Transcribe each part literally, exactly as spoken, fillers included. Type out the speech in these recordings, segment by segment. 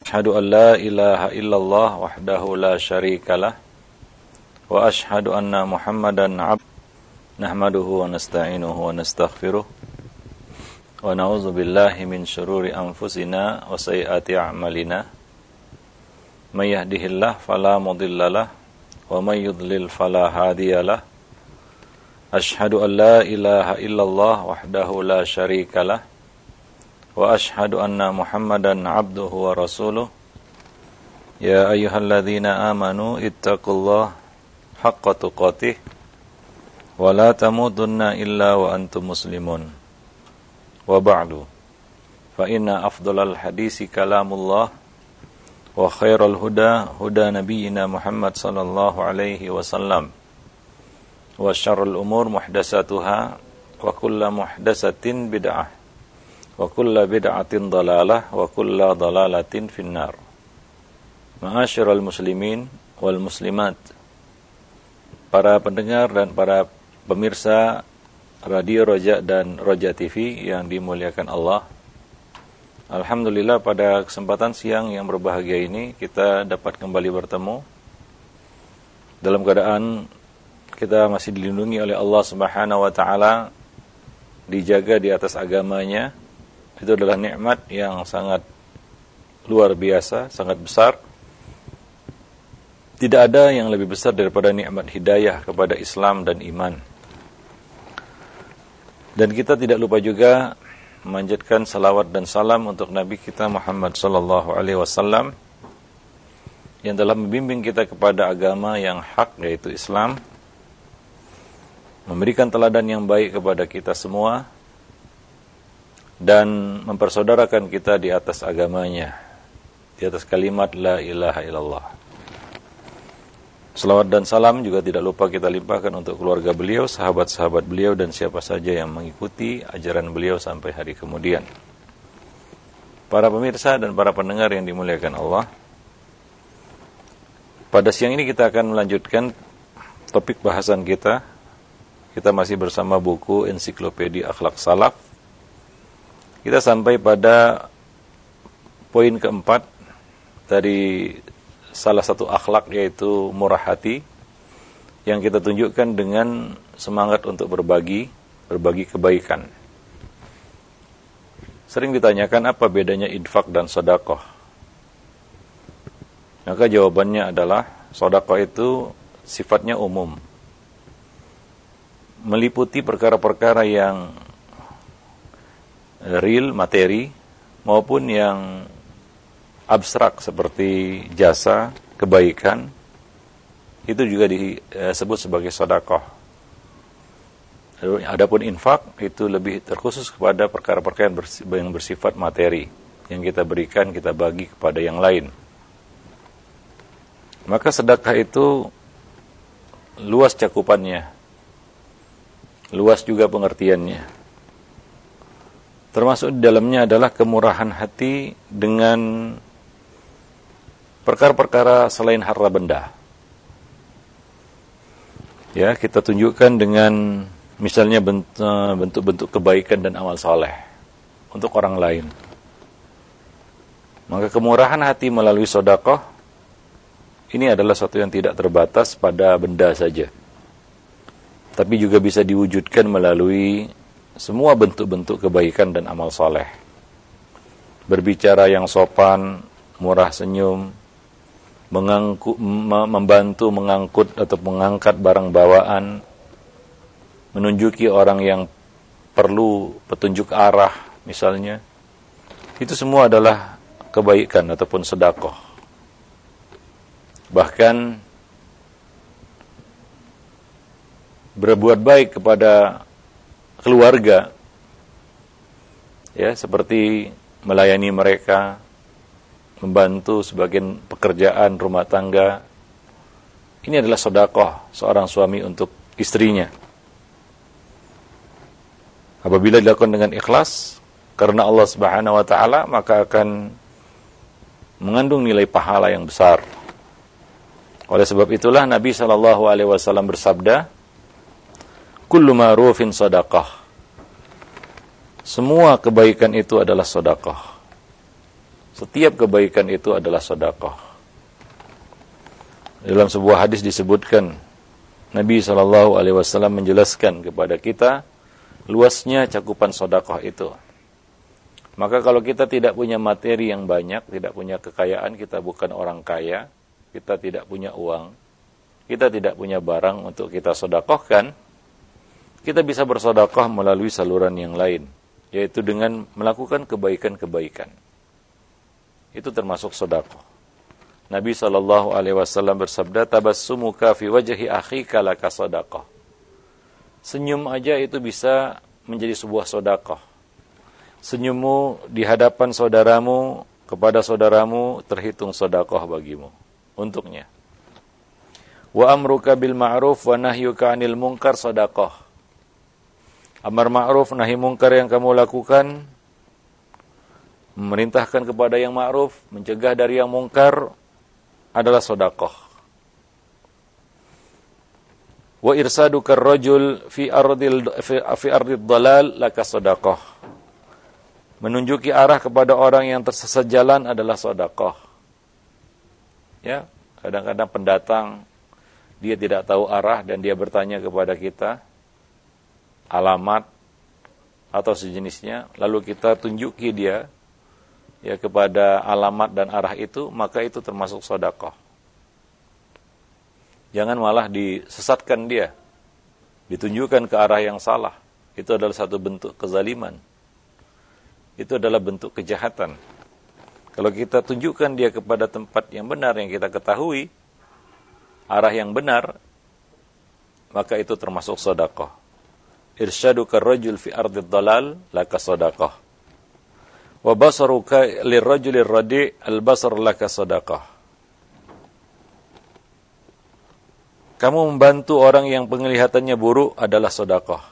Asyhadu an la ilaha illallah wahdahu la syarikalah wa asyhadu anna Muhammadan abduhu nahmaduhu wa nasta'inuhu wa nastaghfiruh wa na'udzu billahi min syururi anfusina wa sayyiati a'malina may yahdihillahu fala mudhillalah wa may yudlil fala hadiyalah. Asyhadu an la ilaha illallah wahdahu la syarikalah wa asyhadu anna Muhammadan abduhu wa rasuluh. Ya ayyuhalladzina amanu ittaqullaha haqqa tuqatih wa la tamutunna illa wa antum muslimun. Wa ba'du. Fa inna afdhalal hadisi kalamullah wa khairal huda huda nabiyyina Muhammad sallallahu alaihi wasallam. Wa syarrul umur muhdatsatuha wa kullu muhdatsatin bid'ah. Wa kulla bid'atin dalalah wa kulla dalalatin finnar. Ma'asyiral muslimin wal muslimat, para pendengar dan para pemirsa Radio Roja dan Roja T V yang dimuliakan Allah. Alhamdulillah, pada kesempatan siang yang berbahagia ini kita dapat kembali bertemu dalam keadaan kita masih dilindungi oleh Allah Subhanahu wa taala, dijaga di atas agamanya. Itu adalah nikmat yang sangat luar biasa, sangat besar. Tidak ada yang lebih besar daripada nikmat hidayah kepada Islam dan iman. Dan kita tidak lupa juga memanjatkan salawat dan salam untuk Nabi kita Muhammad sallallahu alaihi wasallam yang telah membimbing kita kepada agama yang hak, yaitu Islam, memberikan teladan yang baik kepada kita semua, dan mempersaudarakan kita di atas agamanya, di atas kalimat la ilaha illallah. Salawat dan salam juga tidak lupa kita limpahkan untuk keluarga beliau, sahabat-sahabat beliau, dan siapa saja yang mengikuti ajaran beliau sampai hari kemudian. Para pemirsa dan para pendengar yang dimuliakan Allah, pada siang ini kita akan melanjutkan topik bahasan kita. Kita masih bersama buku Ensiklopedia Akhlak Salaf. Kita sampai pada poin keempat dari salah satu akhlak, yaitu murah hati, yang kita tunjukkan dengan semangat untuk berbagi, berbagi kebaikan. Sering ditanyakan apa bedanya infak dan sedekah. Maka jawabannya adalah sedekah itu sifatnya umum, meliputi perkara-perkara yang real, materi, maupun yang abstrak seperti jasa, kebaikan, itu juga disebut sebagai sedekah. Adapun infak itu lebih terkhusus kepada perkara-perkara yang bersifat materi, yang kita berikan, kita bagi kepada yang lain. Maka sedekah itu luas cakupannya, luas juga pengertiannya. Termasuk di dalamnya adalah kemurahan hati dengan perkara-perkara selain harta benda. Ya, kita tunjukkan dengan misalnya bentuk-bentuk kebaikan dan amal saleh untuk orang lain. Maka kemurahan hati melalui sedekah ini adalah sesuatu yang tidak terbatas pada benda saja, tapi juga bisa diwujudkan melalui semua bentuk-bentuk kebaikan dan amal saleh. Berbicara yang sopan, murah senyum, mengangkut, membantu mengangkut atau mengangkat barang bawaan, menunjuki orang yang perlu petunjuk arah misalnya. Itu semua adalah kebaikan ataupun sedekah. Bahkan berbuat baik kepada keluarga, ya, seperti melayani mereka, membantu sebagian pekerjaan rumah tangga. Ini adalah sedekah seorang suami untuk istrinya. Apabila dilakukan dengan ikhlas karena Allah Subhanahu wa taala, maka akan mengandung nilai pahala yang besar. Oleh sebab itulah Nabi sallallahu alaihi wasallam bersabda, "Kullu ma'rufin shadaqah." Semua kebaikan itu adalah sedekah. Setiap kebaikan itu adalah sedekah. Dalam sebuah hadis disebutkan, Nabi shallallahu alaihi wasallam menjelaskan kepada kita luasnya cakupan sedekah itu. Maka kalau kita tidak punya materi yang banyak, tidak punya kekayaan, kita bukan orang kaya, kita tidak punya uang, kita tidak punya barang untuk kita sedekahkan, kita bisa bersedekah melalui saluran yang lain, yaitu dengan melakukan kebaikan-kebaikan. Itu termasuk sedekah. Nabi shallallahu alaihi wasallam bersabda, tabassumuka fi wajhi akhika laka sedekah. Senyum aja itu bisa menjadi sebuah sedekah. Senyummu di hadapan saudaramu kepada saudaramu terhitung sedekah bagimu untuknya. Wa amruka bil ma'ruf wa nahyuka 'anil munkar sedekah. Amar ma'ruf nahi munkar yang kamu lakukan, memerintahkan kepada yang ma'ruf, mencegah dari yang munkar adalah sedekah. Wa irsaduka ar-rajul fi ardil fi ardid dalal laka sedekah. Menunjuki arah kepada orang yang tersesat jalan adalah sedekah. Ya, kadang-kadang pendatang dia tidak tahu arah dan dia bertanya kepada kita alamat atau sejenisnya, lalu kita tunjuki dia ya kepada alamat dan arah itu, maka itu termasuk sedekah. Jangan malah disesatkan dia, ditunjukkan ke arah yang salah. Itu adalah satu bentuk kezaliman. Itu adalah bentuk kejahatan. Kalau kita tunjukkan dia kepada tempat yang benar, yang kita ketahui, arah yang benar, maka itu termasuk sedekah. Irsyaduka ar-rajul fi ardid dalal laka sedekah. Wa basaruka lirrajulir radi' al-basar laka sedekah. Kamu membantu orang yang penglihatannya buruk adalah sedekah.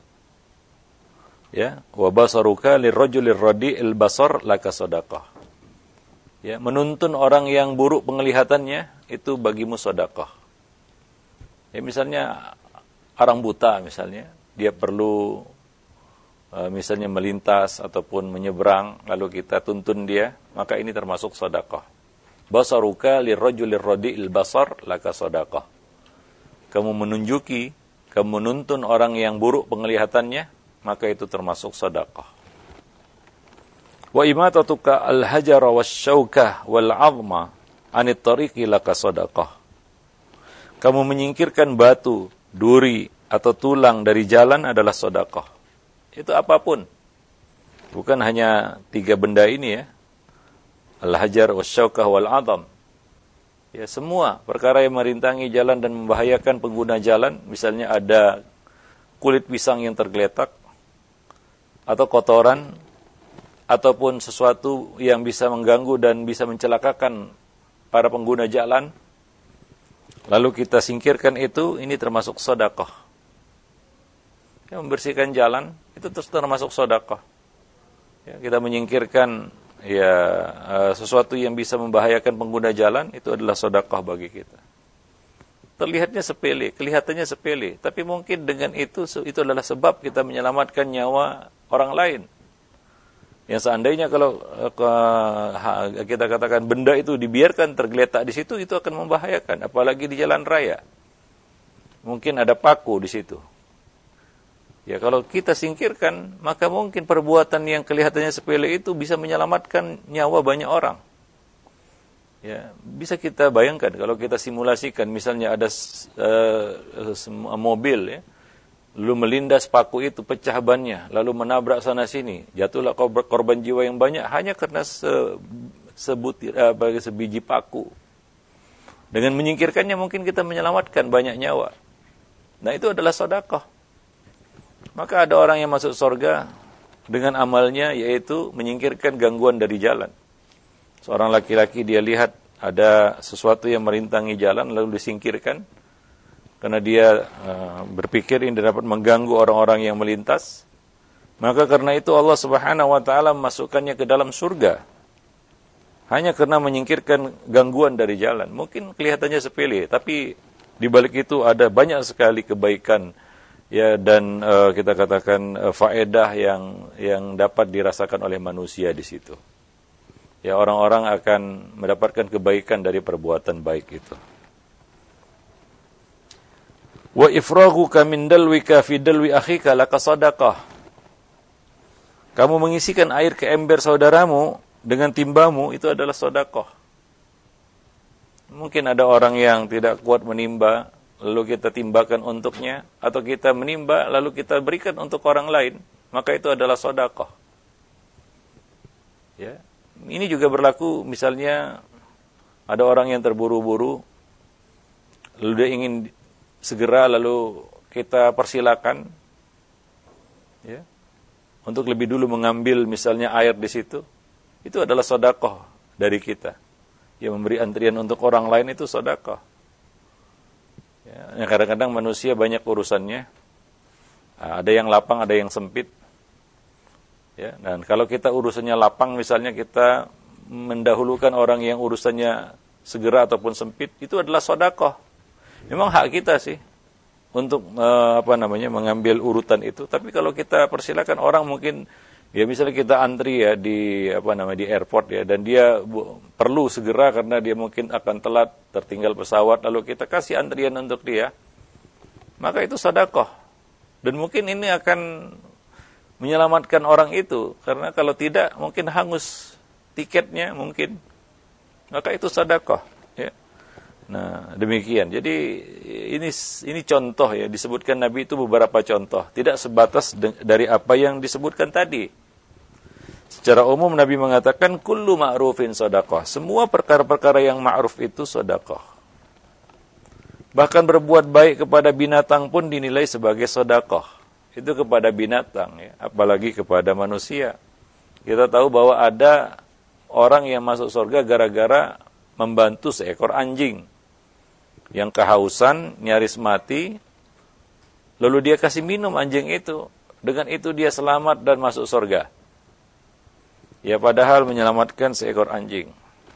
Ya, wa basaruka lirrajulir radi'il basar laka sedekah. Ya, menuntun orang yang buruk penglihatannya itu bagimu sedekah. Ya, misalnya orang buta misalnya, dia perlu uh, misalnya melintas ataupun menyeberang, lalu kita tuntun dia, maka ini termasuk sedekah. Basaruka lirrajulir radi'il basar laka sedekah. Kamu menunjuki, kamu menuntun orang yang buruk penglihatannya, maka itu termasuk sedekah. Wa imatatuka al-hajara wasyaukah wal-'azma 'anit tariqi laka sedekah. Kamu menyingkirkan batu, duri atau tulang dari jalan adalah sedekah. Itu apapun. Bukan hanya tiga benda ini ya. Al-hajar wasyaukah wal-'azam. Ya, semua perkara yang merintangi jalan dan membahayakan pengguna jalan, misalnya ada kulit pisang yang tergeletak, atau kotoran, ataupun sesuatu yang bisa mengganggu dan bisa mencelakakan para pengguna jalan, lalu kita singkirkan itu, ini termasuk sedekah. Ya, membersihkan jalan, itu termasuk sedekah. Ya, kita menyingkirkan ya sesuatu yang bisa membahayakan pengguna jalan, itu adalah sedekah bagi kita. Terlihatnya sepele, kelihatannya sepele, tapi mungkin dengan itu, itu adalah sebab kita menyelamatkan nyawa orang lain. Yang seandainya kalau uh, kita katakan benda itu dibiarkan tergeletak di situ, itu akan membahayakan, apalagi di jalan raya. Mungkin ada paku di situ. Ya, kalau kita singkirkan, maka mungkin perbuatan yang kelihatannya sepele itu bisa menyelamatkan nyawa banyak orang. Ya, bisa kita bayangkan kalau kita simulasikan, misalnya ada uh, mobil ya, lalu melindas paku itu, pecah bannya, lalu menabrak sana sini, jatuhlah korban jiwa yang banyak hanya karena se, sebutir, uh, sebiji paku. Dengan menyingkirkannya mungkin kita menyelamatkan banyak nyawa. Nah, itu adalah sedekah. Maka ada orang yang masuk surga dengan amalnya, yaitu menyingkirkan gangguan dari jalan. Seorang laki-laki dia lihat ada sesuatu yang merintangi jalan lalu disingkirkan karena dia uh, berpikir ini dapat mengganggu orang-orang yang melintas. Maka karena itu Allah Subhanahu wa taala memasukkannya ke dalam surga. Hanya karena menyingkirkan gangguan dari jalan. Mungkin kelihatannya sepele, tapi di balik itu ada banyak sekali kebaikan ya, dan uh, kita katakan uh, faedah yang yang dapat dirasakan oleh manusia di situ. ya orang-orang akan mendapatkan kebaikan dari perbuatan baik itu. Wa ifraghuka min dalwika fi dalwi akhika laka sadaqah. Kamu mengisikan air ke ember saudaramu dengan timbamu, itu adalah sedekah. Mungkin ada orang yang tidak kuat menimba, lalu kita timbakan untuknya, atau kita menimba lalu kita berikan untuk orang lain, maka itu adalah sedekah. Ya. Ini juga berlaku misalnya ada orang yang terburu-buru, lalu dia ingin segera lalu kita persilakan, ya, untuk lebih dulu mengambil misalnya air di situ, itu adalah sedekah dari kita. Yang memberi antrian untuk orang lain itu sedekah. Ya, kadang-kadang manusia banyak urusannya, ada yang lapang, ada yang sempit. Ya, dan kalau kita urusannya lapang, misalnya kita mendahulukan orang yang urusannya segera ataupun sempit, itu adalah sedekah. Memang hak kita sih untuk uh, apa namanya mengambil urutan itu. Tapi kalau kita persilakan orang, mungkin ya misalnya kita antri ya di apa namanya di airport ya, dan dia bu, perlu segera karena dia mungkin akan telat tertinggal pesawat, lalu kita kasih antrian untuk dia, maka itu sedekah. Dan mungkin ini akan menyelamatkan orang itu, karena kalau tidak mungkin hangus tiketnya mungkin, maka itu sedekah. Ya. Nah, demikian. Jadi ini ini contoh ya, disebutkan Nabi itu beberapa contoh, tidak sebatas de- dari apa yang disebutkan tadi. Secara umum Nabi mengatakan kullu ma'rufin shadaqah. Semua perkara-perkara yang ma'ruf itu sedekah. Bahkan berbuat baik kepada binatang pun dinilai sebagai sedekah. Itu kepada binatang ya, apalagi kepada manusia. Kita tahu bahwa ada orang yang masuk surga gara-gara membantu seekor anjing yang kehausan, nyaris mati, lalu dia kasih minum anjing itu. Dengan itu dia selamat dan masuk surga. Ya, padahal menyelamatkan seekor anjing.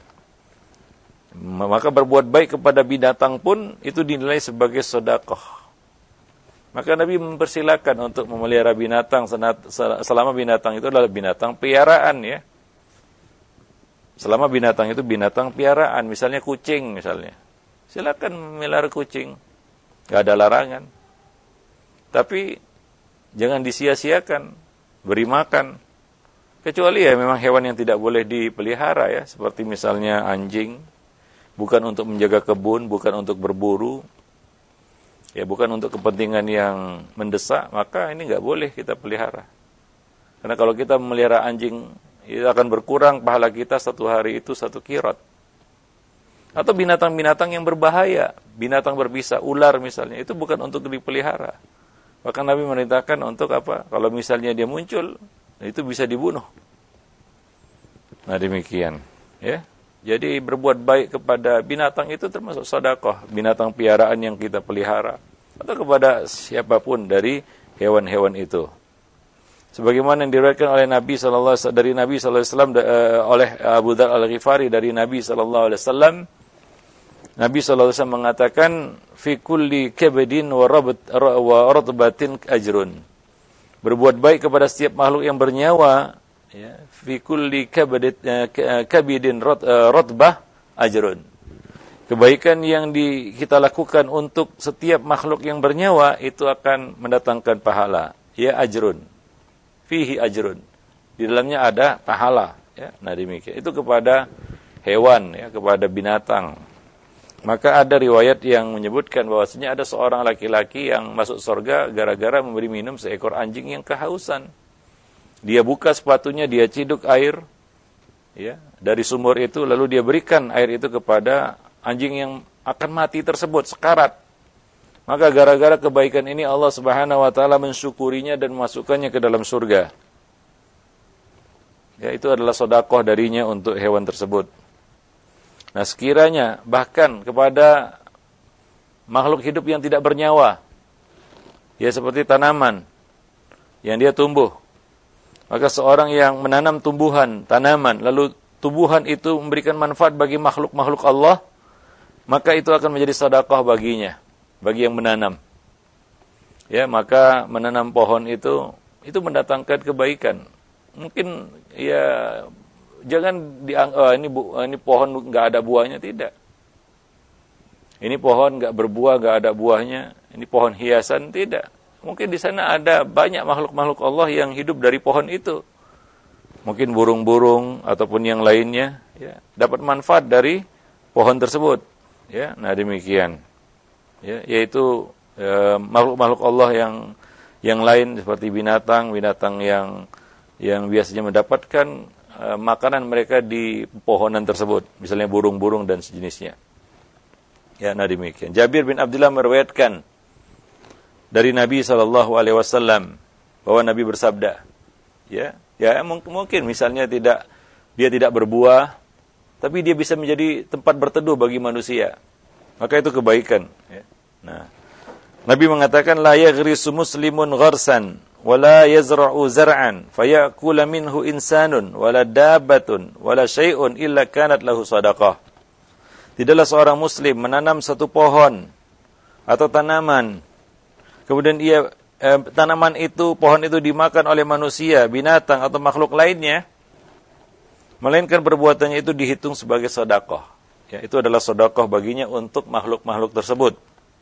Maka berbuat baik kepada binatang pun itu dinilai sebagai sedekah. Maka Nabi mempersilakan untuk memelihara binatang selama binatang itu adalah binatang piaraan ya. Selama binatang itu binatang piaraan, misalnya kucing misalnya. Silakan memelihara kucing, nggak ada larangan. Tapi jangan disia-siakan, beri makan. Kecuali ya memang hewan yang tidak boleh dipelihara ya, seperti misalnya anjing, bukan untuk menjaga kebun, bukan untuk berburu, ya bukan untuk kepentingan yang mendesak, maka ini nggak boleh kita pelihara. Karena kalau kita memelihara anjing, itu akan berkurang pahala kita satu hari itu satu kirat. Atau binatang-binatang yang berbahaya, binatang berbisa, ular misalnya, itu bukan untuk dipelihara. Bahkan Nabi merintahkan untuk apa? Kalau misalnya dia muncul, itu bisa dibunuh. Nah demikian, ya. Jadi berbuat baik kepada binatang itu termasuk sedekah, binatang piaraan yang kita pelihara, atau kepada siapapun dari hewan-hewan itu. Sebagaimana yang diriwayatkan oleh Nabi sallallahu alaihi wasallam dari Nabi sallallahu alaihi wasallam uh, oleh Abu Dzar Al-Ghifari dari Nabi sallallahu alaihi wasallam, Nabi sallallahu alaihi wasallam mengatakan fi kulli kabdin wa rabat wa ratbatin ajrun. Berbuat baik kepada setiap makhluk yang bernyawa, ya, fi kulli kabdin uh, kabidin rat, uh, ratbah ajrun. Kebaikan yang di, kita lakukan untuk setiap makhluk yang bernyawa itu akan mendatangkan pahala, ya ajrun. Fihi ajrun. Di dalamnya ada pahala, ya. Nah demikian. Itu kepada hewan, ya, kepada binatang. Maka ada riwayat yang menyebutkan bahwasanya ada seorang laki-laki yang masuk surga gara-gara memberi minum seekor anjing yang kehausan. Dia buka sepatunya, dia ciduk air, ya, dari sumur itu, lalu dia berikan air itu kepada anjing yang akan mati tersebut, sekarat. Maka gara-gara kebaikan ini Allah Subhanahu wa taala mensyukurinya dan memasukkannya ke dalam surga. Ya, itu adalah sedekah darinya untuk hewan tersebut. Nah, sekiranya bahkan kepada makhluk hidup yang tidak bernyawa, ya seperti tanaman yang dia tumbuh. Maka seorang yang menanam tumbuhan, tanaman, lalu tumbuhan itu memberikan manfaat bagi makhluk-makhluk Allah, maka itu akan menjadi sedekah baginya, bagi yang menanam. Ya, maka menanam pohon itu itu mendatangkan kebaikan. Mungkin ya jangan dianggap oh, ini bu, ini pohon nggak ada buahnya, tidak. Ini pohon nggak berbuah, nggak ada buahnya. Ini pohon hiasan, tidak. Mungkin di sana ada banyak makhluk-makhluk Allah yang hidup dari pohon itu. Mungkin burung-burung ataupun yang lainnya, ya, dapat manfaat dari pohon tersebut. Ya, nah demikian. Ya, yaitu eh, makhluk-makhluk Allah yang yang lain seperti binatang, binatang yang yang biasanya mendapatkan uh, makanan mereka di pohonan tersebut, misalnya burung-burung dan sejenisnya. Ya, nah demikian. Jabir bin Abdullah meriwayatkan dari Nabi sallallahu alaihi wasallam bahwa Nabi bersabda, ya, ya mungkin misalnya tidak dia tidak berbuah, tapi dia bisa menjadi tempat berteduh bagi manusia, maka itu kebaikan. Ya. Nah, Nabi mengatakan la yaghrisu muslimun gharsan wala yazra'u zar'an fayakula minhu insanun wala dabbatun wala syai'un illa kanat lahu sadaqah. Tidaklah seorang muslim menanam satu pohon atau tanaman, kemudian ia eh, tanaman itu, pohon itu dimakan oleh manusia, binatang atau makhluk lainnya, melainkan perbuatannya itu dihitung sebagai sedekah. Ya, itu adalah sedekah baginya untuk makhluk-makhluk tersebut.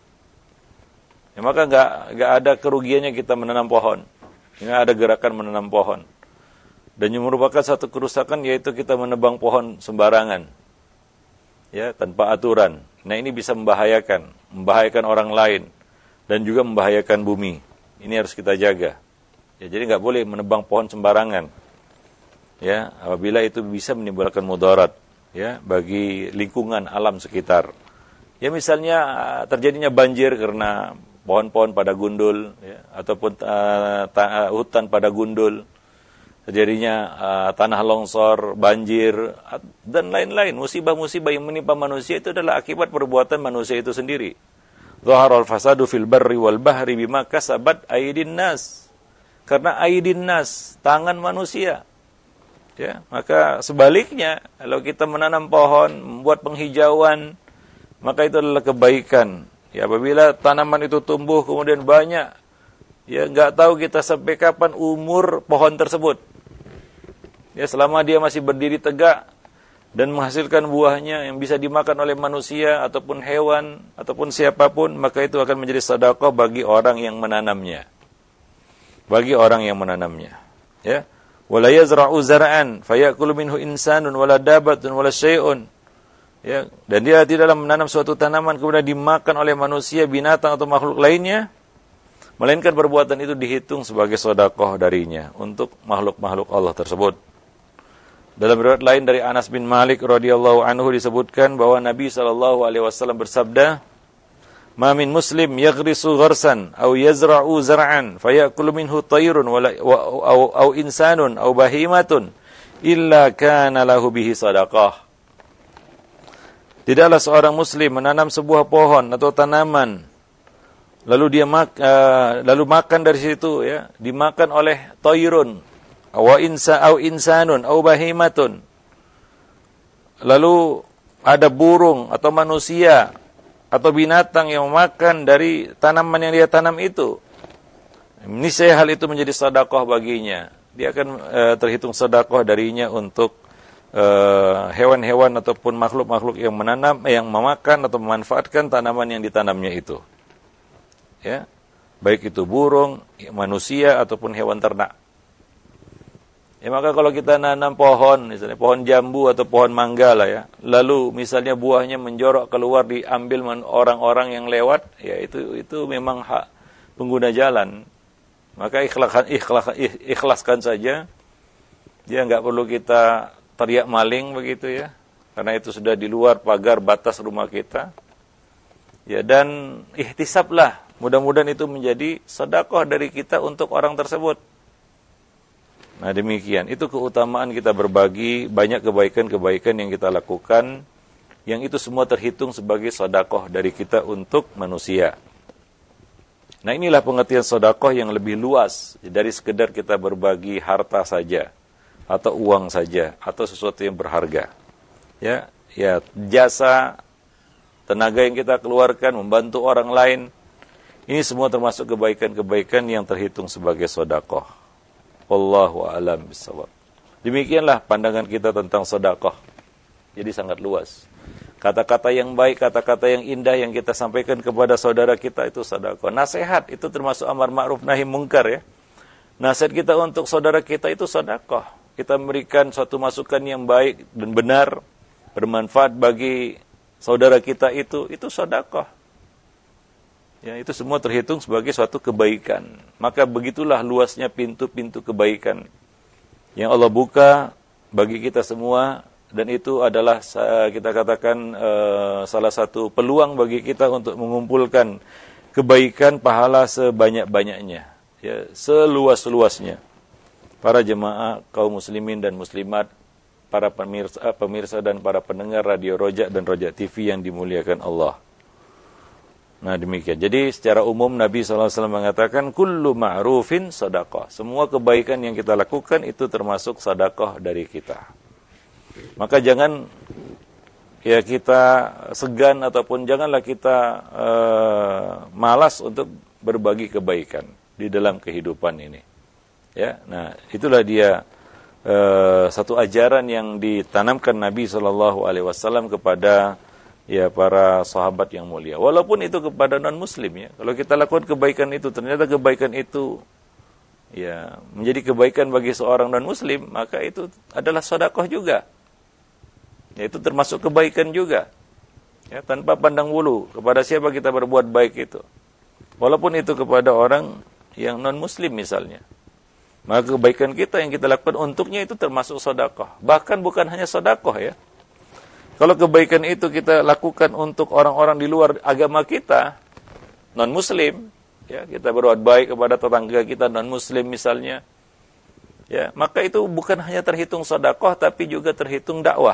Ya, maka nggak nggak ada kerugiannya kita menanam pohon, nggak ada gerakan menanam pohon. Dan yang merupakan satu kerusakan yaitu kita menebang pohon sembarangan, ya, tanpa aturan. Nah, ini bisa membahayakan, membahayakan orang lain dan juga membahayakan bumi. Ini harus kita jaga. Ya, jadi nggak boleh menebang pohon sembarangan. Ya, apabila itu bisa menimbulkan mudarat, ya, bagi lingkungan alam sekitar. Ya, misalnya terjadinya banjir karena pohon-pohon pada gundul, ya, ataupun uh, ta- uh, hutan pada gundul, terjadinya uh, tanah longsor, banjir, uh, dan lain-lain. Musibah-musibah yang menimpa manusia itu adalah akibat perbuatan manusia itu sendiri. Zaharal fasadu fil barri wal bahri bima kasabat aydin nas. Karena aydin nas, tangan manusia. Ya, maka sebaliknya, kalau kita menanam pohon, membuat penghijauan, maka itu adalah kebaikan. Ya, apabila tanaman itu tumbuh kemudian banyak, ya nggak tahu kita sampai kapan umur pohon tersebut. Ya, selama dia masih berdiri tegak dan menghasilkan buahnya yang bisa dimakan oleh manusia ataupun hewan ataupun siapapun, maka itu akan menjadi sedekah bagi orang yang menanamnya. Bagi orang yang menanamnya. Ya. Wala yazra'u zar'an fayakulu minhu insanun wala dabatun wala syai'un. Ya, dan dia tidaklah menanam suatu tanaman kemudian dimakan oleh manusia, binatang atau makhluk lainnya, melainkan perbuatan itu dihitung sebagai sedekah darinya untuk makhluk-makhluk Allah tersebut. Dalam riwayat lain dari Anas bin Malik radhiyallahu anhu disebutkan bahwa Nabi sallallahu alaihi wasallam bersabda, "Ma min muslim yaghrisu gharsan aw yazra'u zar'an fayakulu minhu tayrun aw insanun aw bahimatun illa kana lahu bihi sadaqah." Tidaklah seorang muslim menanam sebuah pohon atau tanaman, lalu dia mak, uh, lalu makan dari situ, ya, dimakan oleh tayrun, aw insa aw insanun aw bahimatun. Lalu ada burung atau manusia atau binatang yang memakan dari tanaman yang dia tanam itu. Niscaya hal itu menjadi sedekah baginya. Dia akan uh, terhitung sedekah darinya untuk Uh, hewan-hewan ataupun makhluk-makhluk yang menanam, yang memakan atau memanfaatkan tanaman yang ditanamnya itu. Ya, baik itu burung, manusia ataupun hewan ternak. Ya, maka kalau kita nanam pohon, misalnya pohon jambu atau pohon mangga lah, ya, lalu misalnya buahnya menjorok keluar diambil orang-orang yang lewat, ya itu itu memang hak pengguna jalan. Maka ikhlaskan, ikhlaskan, ikhlaskan saja. Dia nggak perlu kita teriak maling begitu, ya, karena itu sudah di luar pagar batas rumah kita. Ya, dan ihtisablah, mudah-mudahan itu menjadi sedekah dari kita untuk orang tersebut. Nah, demikian, itu keutamaan kita berbagi banyak kebaikan-kebaikan yang kita lakukan, yang itu semua terhitung sebagai sedekah dari kita untuk manusia. Nah, inilah pengertian sedekah yang lebih luas dari sekedar kita berbagi harta saja, atau uang saja, atau sesuatu yang berharga. Ya, ya, jasa, tenaga yang kita keluarkan, membantu orang lain, ini semua termasuk kebaikan-kebaikan yang terhitung sebagai sedekah. Wallahu a'lam bishawab. Demikianlah pandangan kita tentang sedekah. Jadi sangat luas. Kata-kata yang baik, kata-kata yang indah yang kita sampaikan kepada saudara kita itu sedekah. Nasihat itu termasuk amar ma'ruf nahi mungkar ya. Nasihat kita untuk saudara kita itu sedekah. Kita memberikan suatu masukan yang baik dan benar, bermanfaat bagi saudara kita itu, itu sedekah. Ya, itu semua terhitung sebagai suatu kebaikan. Maka begitulah luasnya pintu-pintu kebaikan yang Allah buka bagi kita semua, dan itu adalah kita katakan uh, salah satu peluang bagi kita untuk mengumpulkan kebaikan pahala sebanyak-banyaknya, ya, seluas-luasnya. Para jemaah kaum muslimin dan muslimat, para pemirsa, pemirsa dan para pendengar Radio Roja dan Roja T V yang dimuliakan Allah. Nah demikian. Jadi secara umum Nabi shallallahu alaihi wasallam mengatakan kullu ma'rufin sedekah. Semua kebaikan yang kita lakukan itu termasuk sedekah dari kita. Maka jangan ya kita segan ataupun janganlah kita uh, malas untuk berbagi kebaikan di dalam kehidupan ini. Ya, nah itulah dia uh, satu ajaran yang ditanamkan Nabi shallallahu alaihi wasallam kepada ya para sahabat yang mulia. Walaupun itu kepada non-muslim ya. Kalau kita lakukan kebaikan itu, ternyata kebaikan itu ya menjadi kebaikan bagi seorang non-muslim, maka itu adalah sedekah juga. Ya, itu termasuk kebaikan juga. Ya, tanpa pandang bulu kepada siapa kita berbuat baik itu. Walaupun itu kepada orang yang non-muslim misalnya. Maka kebaikan kita yang kita lakukan untuknya itu termasuk sedekah. Bahkan bukan hanya sedekah ya. Kalau kebaikan itu kita lakukan untuk orang-orang di luar agama kita, non-muslim, ya, kita berbuat baik kepada tetangga kita non-muslim misalnya, ya, maka itu bukan hanya terhitung sedekah, tapi juga terhitung dakwah.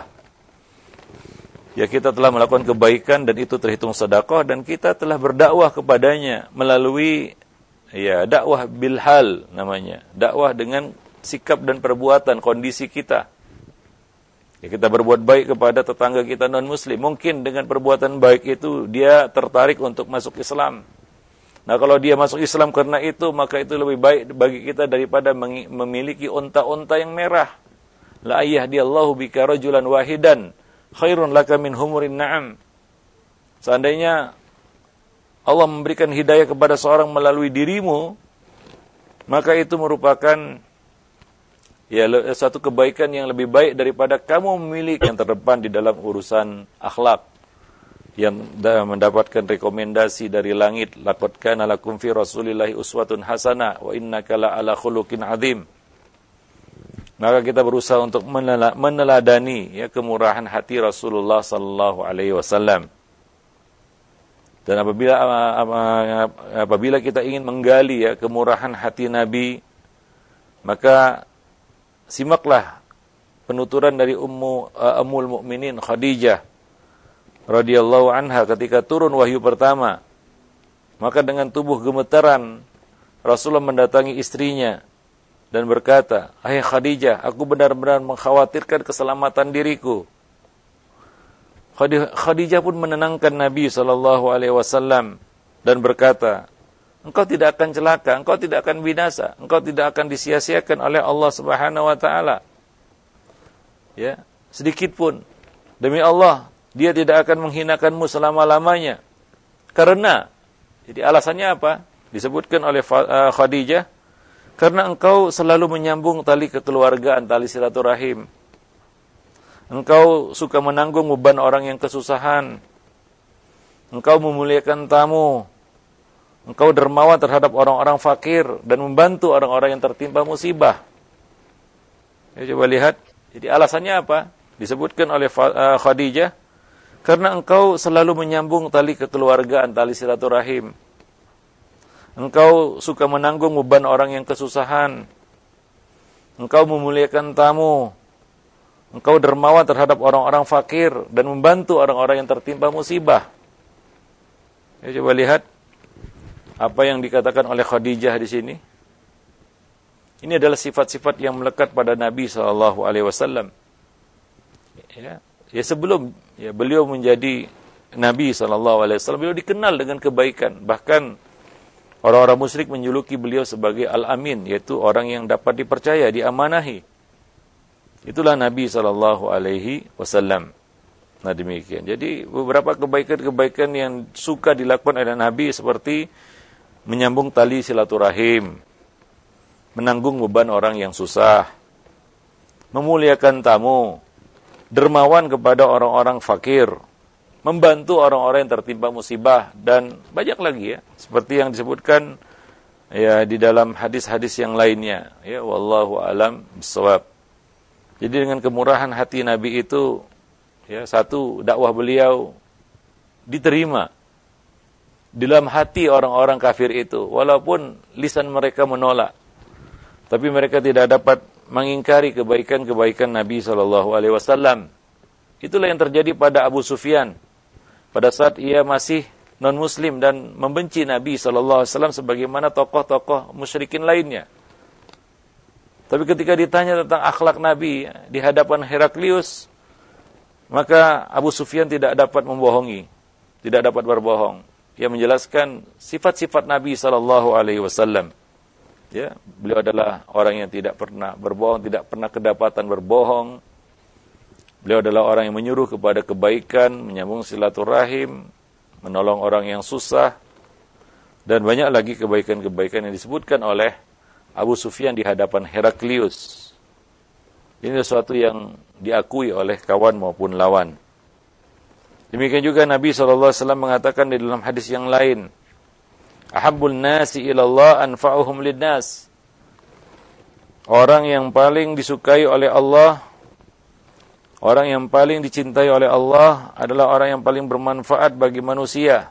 Ya, kita telah melakukan kebaikan dan itu terhitung sedekah, dan kita telah berdakwah kepadanya melalui ya dakwah bilhal namanya, dakwah dengan sikap dan perbuatan, kondisi kita. Ya, kita berbuat baik kepada tetangga kita non-muslim. Mungkin dengan perbuatan baik itu dia tertarik untuk masuk Islam. Nah, kalau dia masuk Islam karena itu, maka itu lebih baik bagi kita daripada memiliki unta-unta yang merah. La yahdiyallahu bika rajulan wahidan khairun laka min humurin na'am. Seandainya Allah memberikan hidayah kepada seorang melalui dirimu, maka itu merupakan ya satu kebaikan yang lebih baik daripada kamu memiliki yang terdepan di dalam urusan akhlak, yang mendapatkan rekomendasi dari langit, laqad kana lakum fi rasulillahi uswatun hasanah wa innaka la'ala khuluqin adzim. Maka kita berusaha untuk meneladani ya kemurahan hati Rasulullah sallallahu alaihi wasallam. Dan apabila apabila kita ingin menggali ya kemurahan hati Nabi, maka simaklah penuturan dari Ummu uh, Ummul Mukminin Khadijah radhiyallahu anha ketika turun wahyu pertama. Maka dengan tubuh gemetaran Rasulullah mendatangi istrinya dan berkata, "Hai Khadijah, aku benar-benar mengkhawatirkan keselamatan diriku." Khadijah pun menenangkan Nabi sallallahu alaihi wasallam dan berkata, "Engkau tidak akan celaka, engkau tidak akan binasa, engkau tidak akan disia-siakan oleh Allah Subhanahu wa taala." Ya, sedikit pun demi Allah, dia tidak akan menghinakanmu selama-lamanya. Karena jadi alasannya apa? Disebutkan oleh Khadijah, karena engkau selalu menyambung tali kekeluargaan, tali silaturahim. Engkau suka menanggung beban orang yang kesusahan. Engkau memuliakan tamu. Engkau dermawan terhadap orang-orang fakir dan membantu orang-orang yang tertimpa musibah. Ya, coba lihat. Jadi alasannya apa? Disebutkan oleh Khadijah, karena engkau selalu menyambung tali kekeluargaan, tali silaturahim. Engkau suka menanggung beban orang yang kesusahan. Engkau memuliakan tamu. Engkau dermawan terhadap orang-orang fakir dan membantu orang-orang yang tertimpa musibah. Ya, coba lihat apa yang dikatakan oleh Khadijah di sini. Ini adalah sifat-sifat yang melekat pada Nabi shallallahu alaihi wasallam. Ya, ya sebelum ya beliau menjadi Nabi shallallahu alaihi wasallam, beliau dikenal dengan kebaikan. Bahkan orang-orang musyrik menjuluki beliau sebagai Al-Amin, yaitu orang yang dapat dipercaya, diamanahi. Itulah Nabi sallallahu alaihi wasallam. Nah demikian. Jadi beberapa kebaikan-kebaikan yang suka dilakukan oleh Nabi seperti menyambung tali silaturahim, menanggung beban orang yang susah, memuliakan tamu, dermawan kepada orang-orang fakir, membantu orang-orang yang tertimpa musibah, dan banyak lagi ya, seperti yang disebutkan ya di dalam hadis-hadis yang lainnya. Ya, wallahu alam bissawab. Jadi dengan kemurahan hati Nabi itu, ya, satu, dakwah beliau diterima di dalam hati orang-orang kafir itu, walaupun lisan mereka menolak, tapi mereka tidak dapat mengingkari kebaikan-kebaikan Nabi shallallahu alaihi wasallam. Itulah yang terjadi pada Abu Sufyan pada saat ia masih non-muslim dan membenci Nabi shallallahu alaihi wasallam sebagaimana tokoh-tokoh musyrikin lainnya. Tapi ketika ditanya tentang akhlak Nabi di hadapan Heraklius, maka Abu Sufyan tidak dapat membohongi, tidak dapat berbohong. Ia menjelaskan sifat-sifat Nabi shallallahu alaihi wasallam. Ya, beliau adalah orang yang tidak pernah berbohong, tidak pernah kedapatan berbohong. Beliau adalah orang yang menyuruh kepada kebaikan, menyambung silaturahim, menolong orang yang susah, dan banyak lagi kebaikan-kebaikan yang disebutkan oleh Abu Sufyan di hadapan Heraklius. Ini sesuatu yang diakui oleh kawan maupun lawan. Demikian juga Nabi shallallahu alaihi wasallam mengatakan di dalam hadis yang lain, ahabbun nasi ilallah anfa'uhum linnas. Orang yang paling disukai oleh Allah, orang yang paling dicintai oleh Allah adalah orang yang paling bermanfaat bagi manusia,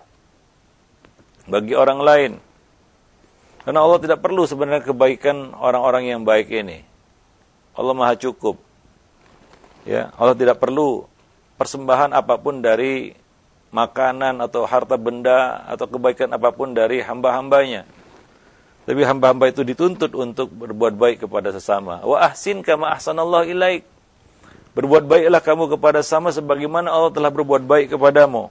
bagi orang lain. Karena Allah tidak perlu sebenarnya kebaikan orang-orang yang baik ini. Allah Maha cukup. Ya, Allah tidak perlu persembahan apapun dari makanan atau harta benda atau kebaikan apapun dari hamba-hambanya. Tapi hamba-hamba itu dituntut untuk berbuat baik kepada sesama. Wa ahsin kama ahsanallahu ilaik. Berbuat baiklah kamu kepada sesama sebagaimana Allah telah berbuat baik kepadamu.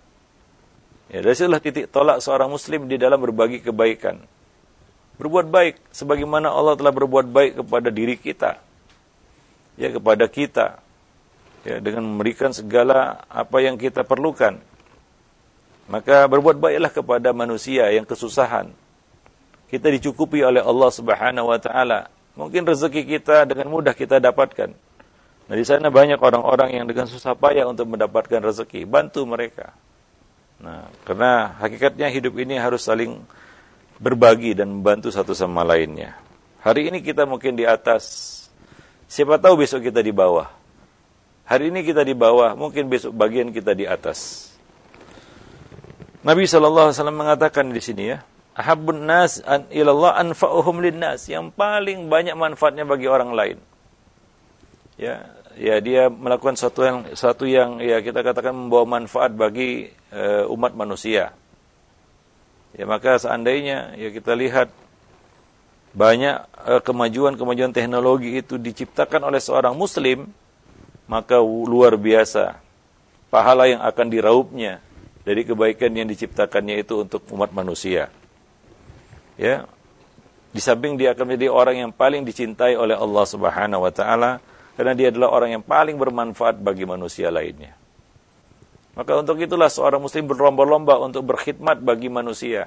Ya, dari situlah titik tolak seorang muslim di dalam berbagi kebaikan. Berbuat baik sebagaimana Allah telah berbuat baik kepada diri kita. Ya, kepada kita. Ya, dengan memberikan segala apa yang kita perlukan. Maka berbuat baiklah kepada manusia yang kesusahan. Kita dicukupi oleh Allah Subhanahu wa taala. Mungkin rezeki kita dengan mudah kita dapatkan. Nah, di sana banyak orang-orang yang dengan susah payah untuk mendapatkan rezeki. Bantu mereka. Nah, karena hakikatnya hidup ini harus saling berbagi dan membantu satu sama lainnya. Hari ini kita mungkin di atas, siapa tahu besok kita di bawah. Hari ini kita di bawah, mungkin besok bagian kita di atas. Nabi shallallahu alaihi wasallam mengatakan di sini ya, ahabbun nas an ilallah anfa'uhum linnas, yang paling banyak manfaatnya bagi orang lain. Ya, ya dia melakukan sesuatu yang satu yang ya kita katakan membawa manfaat bagi uh, umat manusia. Ya, maka seandainya ya kita lihat banyak uh, kemajuan-kemajuan teknologi itu diciptakan oleh seorang muslim, maka luar biasa pahala yang akan diraupnya dari kebaikan yang diciptakannya itu untuk umat manusia. Ya, di samping dia akan menjadi orang yang paling dicintai oleh Allah Subhanahu wa taala karena dia adalah orang yang paling bermanfaat bagi manusia lainnya. Maka untuk itulah seorang muslim berlomba-lomba untuk berkhidmat bagi manusia.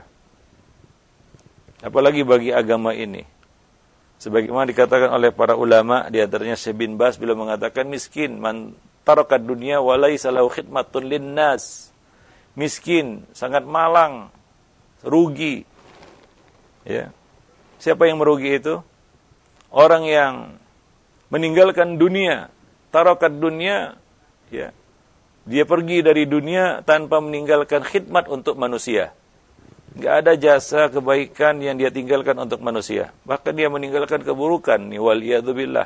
Apalagi bagi agama ini. Sebagaimana dikatakan oleh para ulama, di antaranya Syekh bin Baz beliau mengatakan miskin man tarakat dunya wa laisa lahu khidmatun linnas. Miskin, sangat malang, rugi. Ya. Siapa yang merugi itu? Orang yang meninggalkan dunia, tarakat dunia, ya. Dia pergi dari dunia tanpa meninggalkan khidmat untuk manusia. Enggak ada jasa kebaikan yang dia tinggalkan untuk manusia. Bahkan dia meninggalkan keburukan, waliyadzubillah.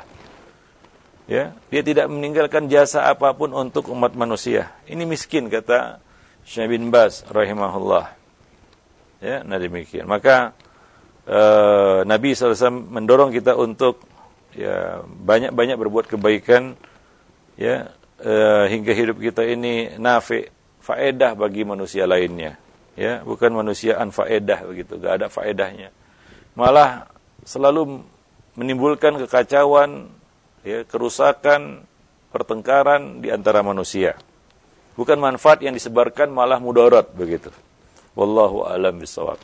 Ya, dia tidak meninggalkan jasa apapun untuk umat manusia. Ini miskin, kata Syekh bin Baz rahimahullah. Ya, nah demikian. Maka uh, Nabi shallallahu alaihi wasallam mendorong kita untuk ya banyak-banyak berbuat kebaikan, ya. Uh, hingga hidup kita ini nafi, faedah bagi manusia lainnya, ya, bukan manusia anfaedah begitu, gak ada faedahnya, malah selalu menimbulkan kekacauan, ya, kerusakan, pertengkaran di antara manusia. Bukan manfaat yang disebarkan, malah mudarat begitu. Wallahu a'lam bishawab.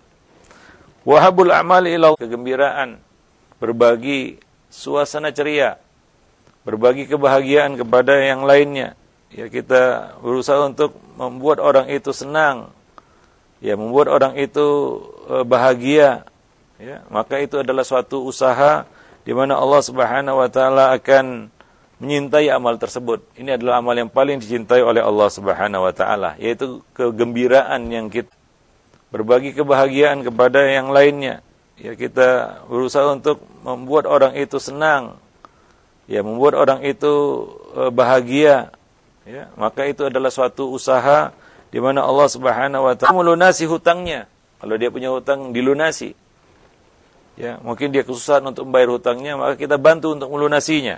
Wahabul a'mali ila kegembiraan, berbagi suasana ceria, berbagi kebahagiaan kepada yang lainnya. Ya, kita berusaha untuk membuat orang itu senang, ya, membuat orang itu bahagia, ya, maka itu adalah suatu usaha di mana Allah Subhanahu wa taala akan menyintai amal tersebut. Ini adalah amal yang paling dicintai oleh Allah Subhanahu wa taala, yaitu kegembiraan yang kita berbagi kebahagiaan kepada yang lainnya. Ya, kita berusaha untuk membuat orang itu senang, ya, membuat orang itu bahagia. Ya, maka itu adalah suatu usaha di mana Allah Subhanahu wa taala melunasi hutangnya. Kalau dia punya hutang, dilunasi. Ya, mungkin dia kesusahan untuk membayar hutangnya, maka kita bantu untuk melunasinya.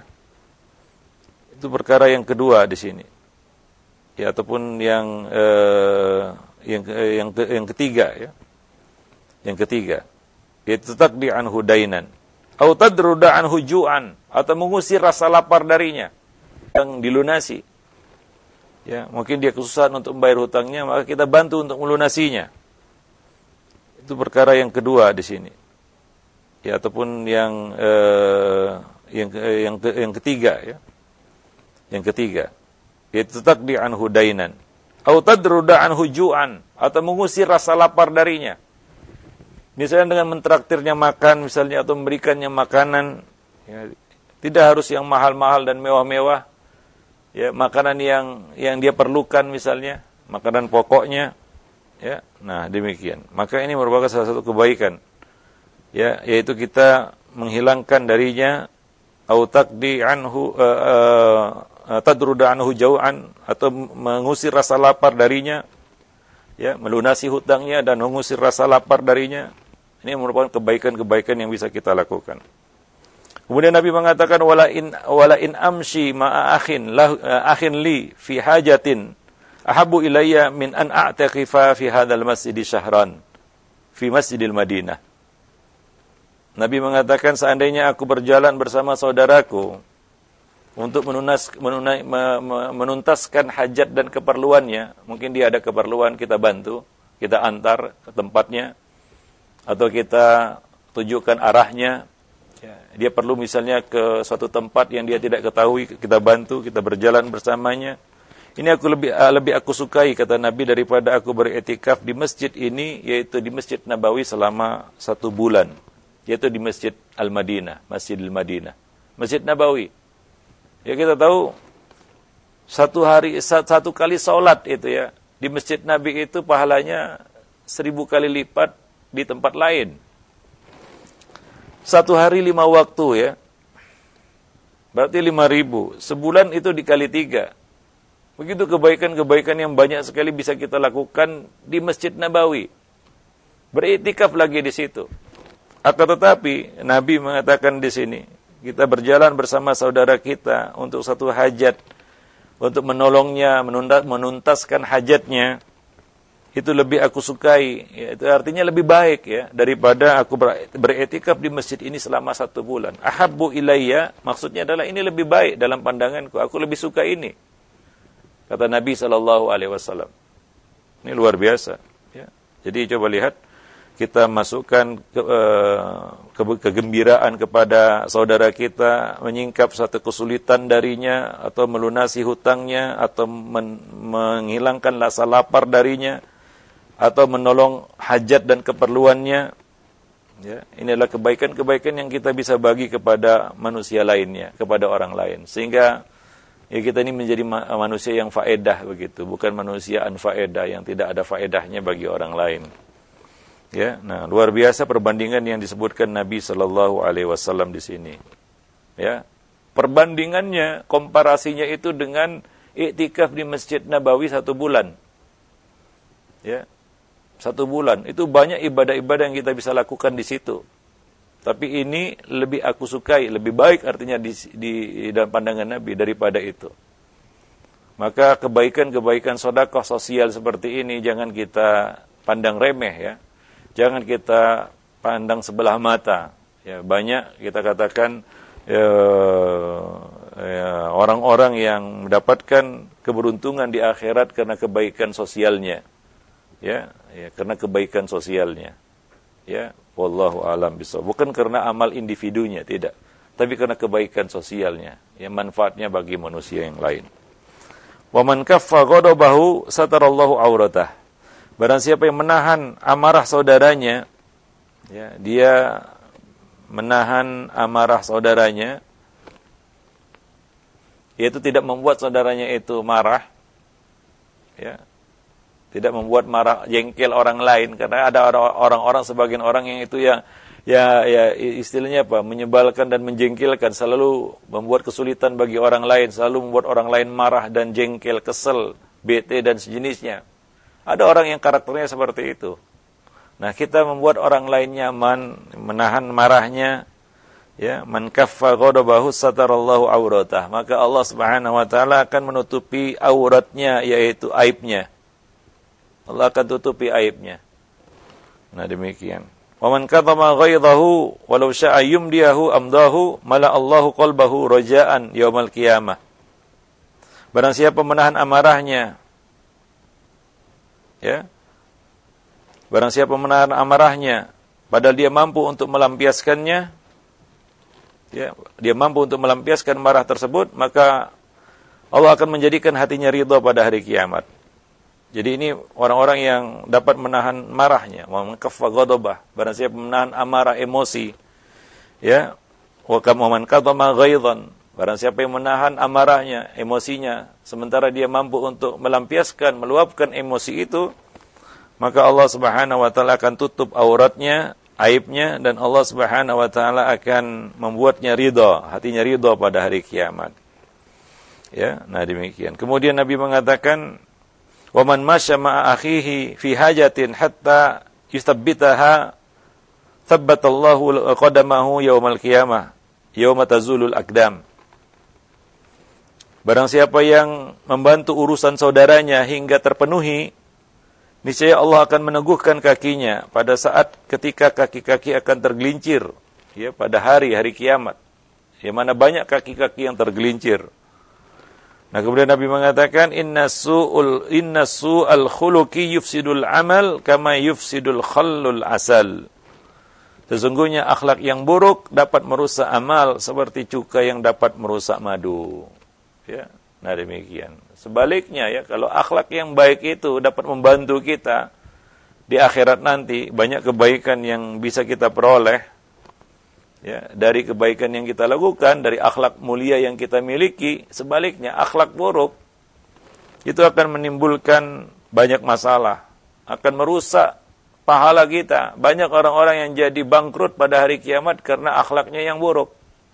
Itu perkara yang kedua di sini. Ya, ataupun yang eh, yang yang yang ketiga, ya. Yang ketiga, yaitu taqdi anhu dainan, atau tadruda anhu ju'an, atau mengusir rasa lapar darinya. Yang dilunasi. Ya, mungkin dia kesusahan untuk membayar hutangnya, maka kita bantu untuk melunasinya. Itu perkara yang kedua di sini. Ya, ataupun yang eh, yang yang yang ketiga, ya. Yang ketiga, yaitu taqdi anhu dainan, atau tadruda anhu ju'an, atau mengusir rasa lapar darinya. Misalnya dengan mentraktirnya makan misalnya, atau memberikannya makanan, ya, tidak harus yang mahal-mahal dan mewah-mewah. Ya, makanan yang yang dia perlukan misalnya, makanan pokoknya, ya. Nah, demikian. Maka ini merupakan salah satu kebaikan. Ya, yaitu kita menghilangkan darinya au taqdi anhu uh, uh, tadruda anhu jau'an, atau mengusir rasa lapar darinya, ya, melunasi hutangnya dan mengusir rasa lapar darinya. Ini merupakan kebaikan-kebaikan yang bisa kita lakukan. Kemudian Nabi mengatakan wala in wala in amshi ma'a akhin lah akhin li fi hajatin ahabbu ilayya min an a'taqifa fi hadzal masjid syahran fi Masjidil Madinah. Nabi mengatakan seandainya aku berjalan bersama saudaraku untuk menunas, menunai, menuntaskan hajat dan keperluannya, mungkin dia ada keperluan, kita bantu, kita antar ke tempatnya, atau kita tunjukkan arahnya. Ya, dia perlu misalnya ke suatu tempat yang dia tidak ketahui, kita bantu, kita berjalan bersamanya. Ini aku lebih lebih aku sukai, kata Nabi, daripada aku beriktikaf di masjid ini, yaitu di Masjid Nabawi selama satu bulan, yaitu di Masjid Al-Madinah, Masjidil Madinah, Masjid Nabawi. Ya, kita tahu satu hari satu kali sholat itu, ya, di Masjid Nabi itu pahalanya seribu kali lipat di tempat lain. Satu hari lima waktu, ya, berarti lima ribu. Sebulan itu dikali tiga. Begitu kebaikan-kebaikan yang banyak sekali bisa kita lakukan di Masjid Nabawi. Beriktikaf lagi di situ. Akan tetapi Nabi mengatakan di sini, kita berjalan bersama saudara kita untuk satu hajat, untuk menolongnya, menuntaskan hajatnya, itu lebih aku sukai, ya, itu artinya lebih baik, ya, daripada aku beriktikaf di masjid ini selama satu bulan. Ahabbu ilayya, maksudnya adalah ini lebih baik dalam pandanganku, aku lebih suka ini, kata Nabi shallallahu alaihi wasallam. Ini luar biasa, ya. Jadi coba lihat, kita masukkan ke, uh, ke, kegembiraan kepada saudara kita, menyingkap satu kesulitan darinya, atau melunasi hutangnya, atau men, menghilangkan rasa lapar darinya, atau menolong hajat dan keperluannya. Ya, ini adalah kebaikan-kebaikan yang kita bisa bagi kepada manusia lainnya, kepada orang lain. Sehingga ya, kita ini menjadi manusia yang faedah begitu, bukan manusia anfaedah yang tidak ada faedahnya bagi orang lain. Ya, nah, luar biasa perbandingan yang disebutkan Nabi sallallahu alaihi wasallam di sini. Ya, perbandingannya, komparasinya itu dengan iktikaf di Masjid Nabawi satu bulan. Ya, satu bulan itu banyak ibadah-ibadah yang kita bisa lakukan di situ. Tapi ini lebih aku sukai, lebih baik artinya di, di dalam pandangan Nabi daripada itu. Maka kebaikan-kebaikan sedekah sosial seperti ini jangan kita pandang remeh, ya. Jangan kita pandang sebelah mata. Ya, banyak kita katakan ya, ya, orang-orang yang mendapatkan keberuntungan di akhirat karena kebaikan sosialnya. Ya, ya karena kebaikan sosialnya. Ya, wallahu alam bisawab. Bukan karena amal individunya, tidak. Tapi karena kebaikan sosialnya, yang manfaatnya bagi manusia yang lain. Wa man kaffa ghadabahu satarallahu auratah. Barang siapa yang menahan amarah saudaranya, ya, dia menahan amarah saudaranya, yaitu tidak membuat saudaranya itu marah, ya, tidak membuat marah jengkel orang lain, karena ada orang-orang sebagian orang yang itu ya ya ya istilahnya apa, menyebalkan dan menjengkelkan, selalu membuat kesulitan bagi orang lain, selalu membuat orang lain marah dan jengkel, kesel, bete dan sejenisnya. Ada orang yang karakternya seperti itu. Nah, kita membuat orang lain nyaman, menahan marahnya, ya, man kaffa ghadabahu satarallahu auratah, maka Allah Subhanahu wa taala akan menutupi auratnya, yaitu aibnya. Allah akan tutupi aibnya. Nah, demikian. Wa man katama ghaidhahu walau syaa yumdiyahu amdahu mala Allahu qalbahu rajaan yaumal qiyamah. Barang siapa menahan amarahnya, ya, barang siapa menahan amarahnya padahal dia mampu untuk melampiaskannya, ya, dia mampu untuk melampiaskan marah tersebut, maka Allah akan menjadikan hatinya ridha pada hari kiamat. Jadi ini orang-orang yang dapat menahan marahnya, wa kaffa ghadabah, barang siapa menahan amarah emosi, ya, wa man katama ghaidhan, barang siapa yang menahan amarahnya, emosinya, sementara dia mampu untuk melampiaskan, meluapkan emosi itu, maka Allah Subhanahu wa taala akan tutup auratnya, aibnya, dan Allah Subhanahu wa taala akan membuatnya ridha, hatinya ridha pada hari kiamat. Ya, nah demikian. Kemudian Nabi mengatakan, wa man masya ma'a akhihi fi hajatin hatta yustabbitaha thabbatallahu qadamahu yaumal qiyamah yauma tazulul aqdam. Barang siapa yang membantu urusan saudaranya hingga terpenuhi, niscaya Allah akan meneguhkan kakinya pada saat ketika kaki-kaki akan tergelincir, ya, pada hari hari kiamat, yang mana banyak kaki-kaki yang tergelincir. Nah, kemudian Nabi mengatakan, inna su'ul inna su'al khuluqi yufsidul amal kama yufsidul khallul asal. Sesungguhnya akhlak yang buruk dapat merusak amal seperti cuka yang dapat merusak madu. Ya, nah demikian. Sebaliknya, ya, kalau akhlak yang baik itu dapat membantu kita di akhirat nanti, banyak kebaikan yang bisa kita peroleh, ya, dari kebaikan yang kita lakukan, dari akhlak mulia yang kita miliki. Sebaliknya, akhlak buruk itu akan menimbulkan banyak masalah, akan merusak pahala kita. Banyak orang-orang yang jadi bangkrut pada hari kiamat karena akhlaknya yang buruk.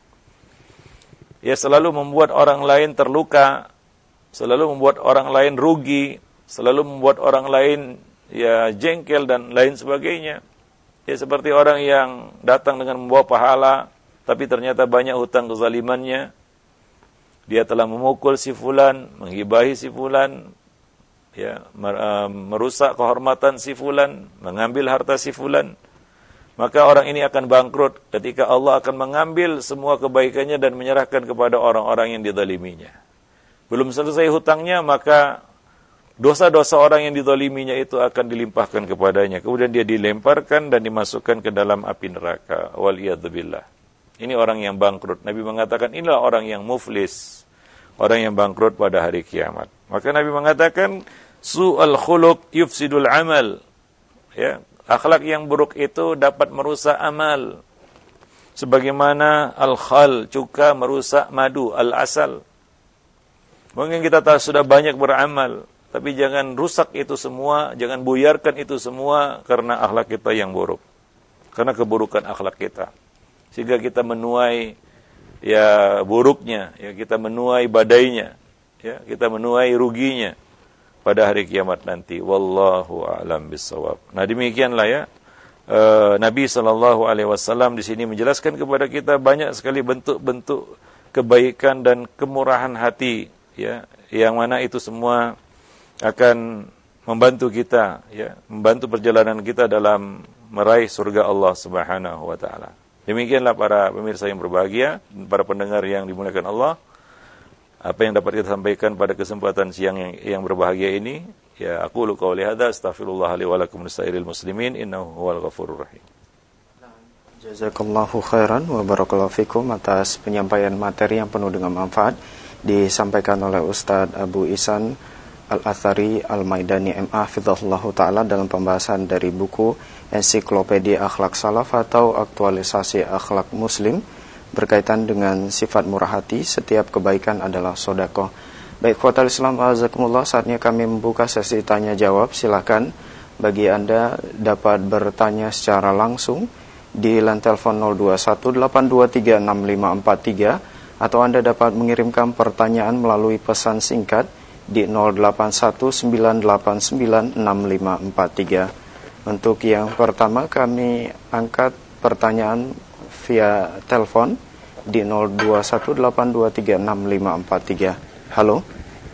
Ya, selalu membuat orang lain terluka, selalu membuat orang lain rugi, selalu membuat orang lain, ya, jengkel dan lain sebagainya. Ya, seperti orang yang datang dengan membawa pahala, tapi ternyata banyak hutang kezalimannya. Dia telah memukul si fulan, menghibahi si fulan, ya, merusak kehormatan si fulan, mengambil harta si fulan. Maka orang ini akan bangkrut ketika Allah akan mengambil semua kebaikannya dan menyerahkan kepada orang-orang yang dizaliminya. Belum selesai hutangnya, maka dosa-dosa orang yang dizaliminya itu akan dilimpahkan kepadanya. Kemudian dia dilemparkan dan dimasukkan ke dalam api neraka. Waliyadzubillah. Ini orang yang bangkrut. Nabi mengatakan, inilah orang yang muflis, orang yang bangkrut pada hari kiamat. Maka Nabi mengatakan, su'al khuluq yufsidul amal. Ya, akhlak yang buruk itu dapat merusak amal. Sebagaimana al-khal, cuka, merusak madu, al-asal. Mungkin kita tahu sudah banyak beramal, tapi jangan rusak itu semua, jangan buyarkan itu semua karena akhlak kita yang buruk. Karena keburukan akhlak kita. Sehingga kita menuai, ya, buruknya, ya, kita menuai badainya, ya, kita menuai ruginya pada hari kiamat nanti. Wallahu a'lam bissawab. Nah, demikianlah, ya, e, Nabi sallallahu alaihi wasallam di sini menjelaskan kepada kita banyak sekali bentuk-bentuk kebaikan dan kemurahan hati, ya, yang mana itu semua akan membantu kita, ya, membantu perjalanan kita dalam meraih surga Allah Subhanahu wa taala. Demikianlah para pemirsa yang berbahagia, para pendengar yang dimuliakan Allah. Apa yang dapat kita sampaikan pada kesempatan siang yang, yang berbahagia ini, ya aqulu qouli hadza astaghfirullah li wa lakum lisairil muslimin innahu huwal ghafurur rahim. Jazakallahu khairan wa barakallahu fikum atas penyampaian materi yang penuh dengan manfaat disampaikan oleh Ustadz Abu Ihsan Al-Athari Al-Maidani M A Hafizahullahu Ta'ala dalam pembahasan dari buku Ensiklopedia Akhlak Salaf atau Aktualisasi Akhlak Muslim berkaitan dengan sifat murah hati, setiap kebaikan adalah sedekah. Baik, ikhwatal Islam azakumullah, saatnya kami membuka sesi tanya jawab. Silakan bagi Anda dapat bertanya secara langsung di line telepon nol dua satu delapan dua tiga enam lima empat tiga atau Anda dapat mengirimkan pertanyaan melalui pesan singkat di nol delapan satu sembilan delapan sembilan enam lima empat tiga. Untuk yang pertama kami angkat pertanyaan via telepon di nol dua satu delapan dua tiga enam lima empat tiga. Halo.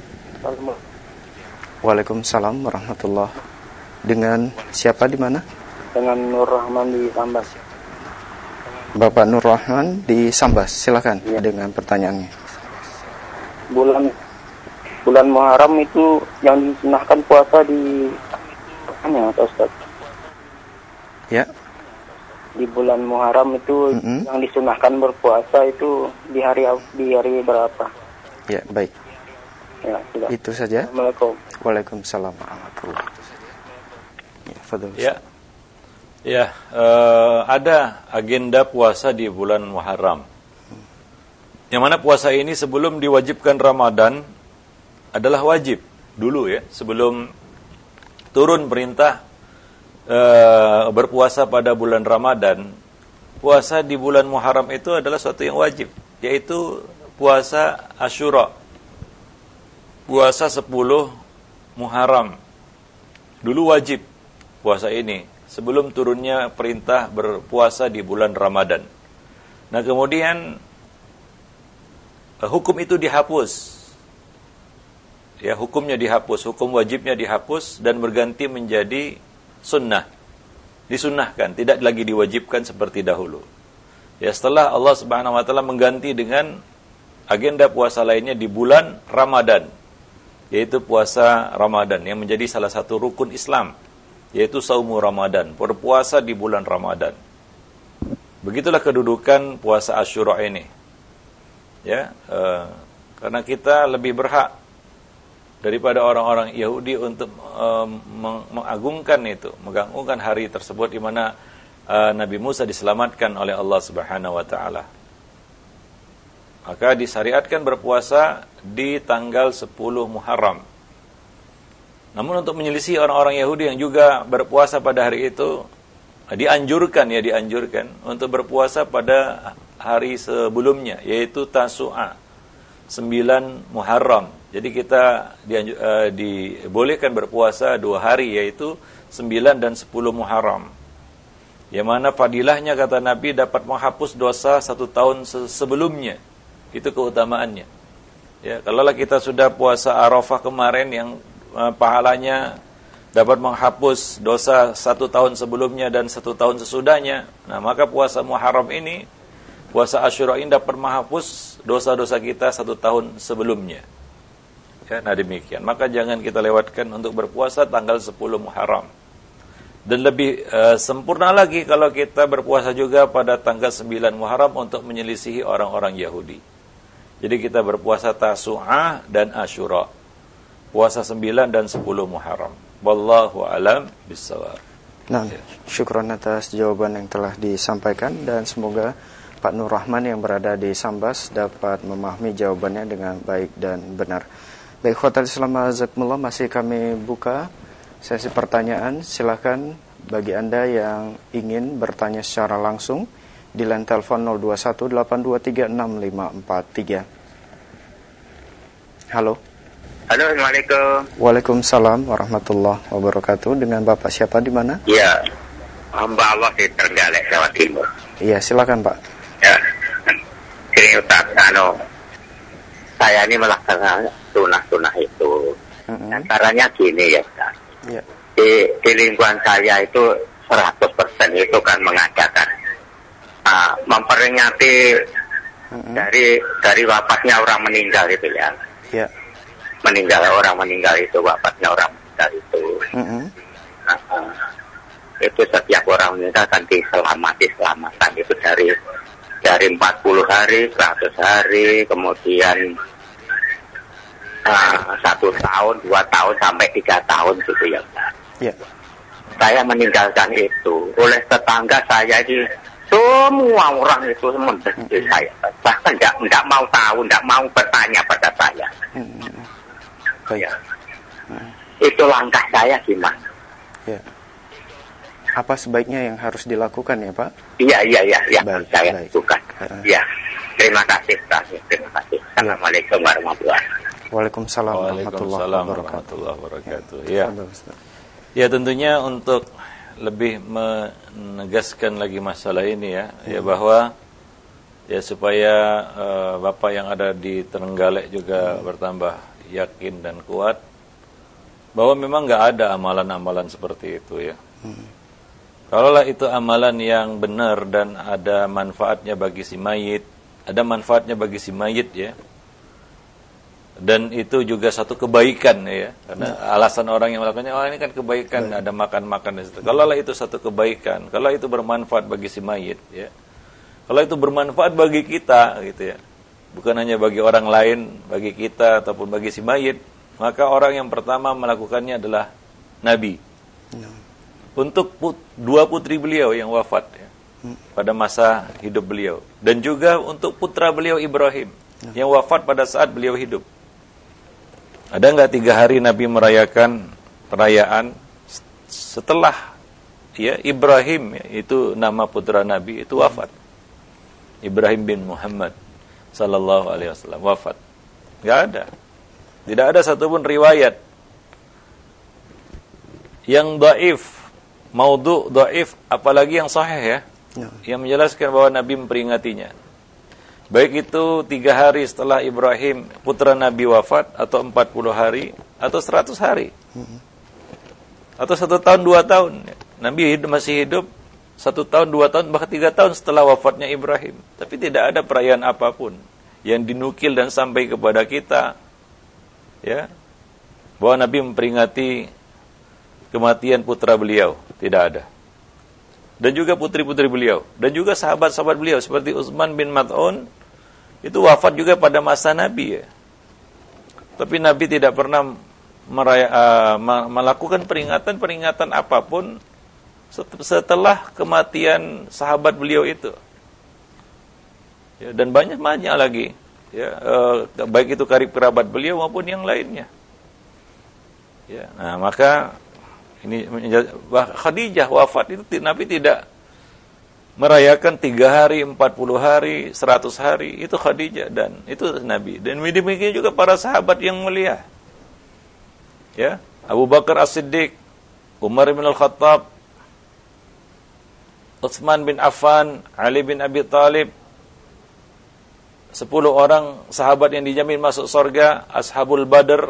Waalaikumsalam warahmatullahi. Dengan siapa di mana? Dengan Nur Rahman di Sambas. Bapak Nur Rahman di Sambas, silakan ya, dengan pertanyaannya. Bulan bulan Muharram itu yang disunahkan puasa di mana, Ustaz? Ya. Di bulan Muharram itu mm-hmm. yang disunahkan berpuasa itu di hari di hari berapa? Ya, baik. Ya, sudah. Itu saja. Assalamualaikum. Waalaikumsalam warahmatullahi. Ya, fadhil. Ya. Ya, uh, ada agenda puasa di bulan Muharram. Yang mana puasa ini sebelum diwajibkan Ramadan adalah wajib dulu ya, sebelum turun perintah Uh, berpuasa pada bulan Ramadan. Puasa di bulan Muharram itu adalah suatu yang wajib, yaitu puasa Asyura, puasa sepuluh Muharram. Dulu wajib puasa ini sebelum turunnya perintah berpuasa di bulan Ramadan. Nah kemudian uh, hukum itu dihapus, ya, hukumnya dihapus, hukum wajibnya dihapus dan berganti menjadi sunnah, disunnahkan, tidak lagi diwajibkan seperti dahulu. Ya, setelah Allah Subhanahu wa taala mengganti dengan agenda puasa lainnya di bulan Ramadan, yaitu puasa Ramadan yang menjadi salah satu rukun Islam, yaitu saumu Ramadan, berpuasa di bulan Ramadan. Begitulah kedudukan puasa Asyura ini. Ya, uh, karena kita lebih berhak daripada orang-orang Yahudi untuk um, mengagungkan itu, mengagungkan hari tersebut di mana uh, Nabi Musa diselamatkan oleh Allah Subhanahu wa taala. Maka disyariatkan berpuasa di tanggal sepuluh Muharram. Namun untuk menyelisih orang-orang Yahudi yang juga berpuasa pada hari itu, dianjurkan ya dianjurkan untuk berpuasa pada hari sebelumnya, yaitu Tasu'a, sembilan Muharram. Jadi kita di, uh, dibolehkan berpuasa dua hari, yaitu sembilan dan sepuluh Muharram. Yang mana fadilahnya kata Nabi dapat menghapus dosa satu tahun se- sebelumnya. Itu keutamaannya. Ya, kalaulah kita sudah puasa Arafah kemarin yang uh, pahalanya dapat menghapus dosa satu tahun sebelumnya dan satu tahun sesudahnya, nah maka puasa Muharram ini, puasa Asyura ini dapat menghapus dosa-dosa kita satu tahun sebelumnya. Ya, nah demikian. Maka jangan kita lewatkan untuk berpuasa tanggal sepuluh Muharram. Dan lebih uh, sempurna lagi kalau kita berpuasa juga pada tanggal sembilan Muharram untuk menyelisihi orang-orang Yahudi. Jadi kita berpuasa Tasu'ah dan Asyura. Puasa sembilan dan sepuluh Muharram. Wallahu alam bissawab. Nah, syukran atas jawaban yang telah disampaikan dan semoga Pak Nur Rahman yang berada di Sambas dapat memahami jawabannya dengan baik dan benar. Baik, khotel Islam azakumullah, masih kami buka sesi pertanyaan. Silakan bagi Anda yang ingin bertanya secara langsung di line telepon nol dua satu delapan dua tiga enam lima empat tiga. Halo. Halo, Assalamualaikum. Waalaikumsalam warahmatullahi wabarakatuh. Dengan Bapak siapa di mana? Iya, hamba Allah di Trenggalek, Jawa Timur. Iya, silakan Pak. Ya, ini Ustaz, anu, saya ini melaksanakan sunah-sunah itu. Mm-hmm. Antaranya gini ya Ustaz. Yeah. Di, di lingkungan saya itu seratus persen itu kan mengadakan uh, memperingati uh-huh. dari dari wafatnya orang meninggal itu ya. Yeah. Meninggal orang meninggal itu, wafatnya orang meninggal itu. Uh-huh. Uh, uh, itu setiap orang meninggal kan diselamati selamatan itu dari dari empat puluh hari, seratus hari, kemudian uh, satu tahun, dua tahun sampai tiga tahun gitu ya. Yeah. Saya meninggalkan itu oleh tetangga saya ini, semua orang itu mendesak saya, bahkan tidak tidak mau tahu, tidak mau bertanya pada saya. Hmm. Baik. Ya. Hmm. Itu langkah saya gimana? Ya. Apa sebaiknya yang harus dilakukan ya Pak? Iya iya iya, ya. Baik, saya baik. lakukan. Uh. Ya. Terima kasih, terima kasih. Assalamualaikum warahmatullahi wabarakatuh. Waalaikumsalam warahmatullahi wabarakatuh. Ya. Ya tentunya untuk lebih menegaskan lagi masalah ini ya, hmm. ya bahwa ya supaya uh, Bapak yang ada di Trenggalek juga hmm. bertambah yakin dan kuat bahwa memang nggak ada amalan-amalan seperti itu ya. Hmm. Kalaulah itu amalan yang benar dan ada manfaatnya bagi si mayit, ada manfaatnya bagi si mayit ya. Dan itu juga satu kebaikan ya, karena ya. Alasan orang yang melakukannya, oh ini kan kebaikan, ya. Ada makan-makan dan situ. Kalau itu satu kebaikan, kalau itu bermanfaat bagi si mayit, ya, kalau itu bermanfaat bagi kita, gitu ya, bukan hanya bagi orang lain, bagi kita ataupun bagi si mayit, maka orang yang pertama melakukannya adalah Nabi. Ya. Untuk put, dua putri beliau yang wafat ya, hmm. pada masa hidup beliau, dan juga untuk putra beliau Ibrahim ya. Yang wafat pada saat beliau hidup. Ada nggak tiga hari Nabi merayakan perayaan setelah ya Ibrahim ya, itu nama putra Nabi itu wafat. Ibrahim bin Muhammad sallallahu alaihi wasallam wafat. Nggak ada. Tidak ada satupun riwayat yang dhaif, maudhu, dhaif, apalagi yang sahih ya, ya, yang menjelaskan bahwa Nabi memperingatinya. Baik itu tiga hari setelah Ibrahim putra Nabi wafat, atau empat puluh hari, atau seratus hari, hmm. atau satu tahun, dua tahun. Nabi hidup, masih hidup satu tahun, dua tahun, bahkan tiga tahun setelah wafatnya Ibrahim. Tapi tidak ada perayaan apapun yang dinukil dan sampai kepada kita, ya, bahwa Nabi memperingati kematian putra beliau. Tidak ada. Dan juga putri-putri beliau, dan juga sahabat-sahabat beliau seperti Utsman bin Maz'un itu wafat juga pada masa Nabi ya. Tapi Nabi tidak pernah meraya, uh, melakukan peringatan-peringatan apapun setelah kematian sahabat beliau itu. Ya, dan banyak-banyak lagi ya, uh, baik itu karib kerabat beliau maupun yang lainnya. Ya, nah maka ini Khadijah wafat itu Nabi tidak merayakan tiga hari, empat puluh hari, seratus hari, itu Khadijah dan itu Nabi. Dan demikian juga para sahabat yang mulia. Ya, Abu Bakar As-Siddiq, Umar bin Al-Khattab, Utsman bin Affan, Ali bin Abi Thalib, sepuluh orang sahabat yang dijamin masuk surga, Ashabul Badr,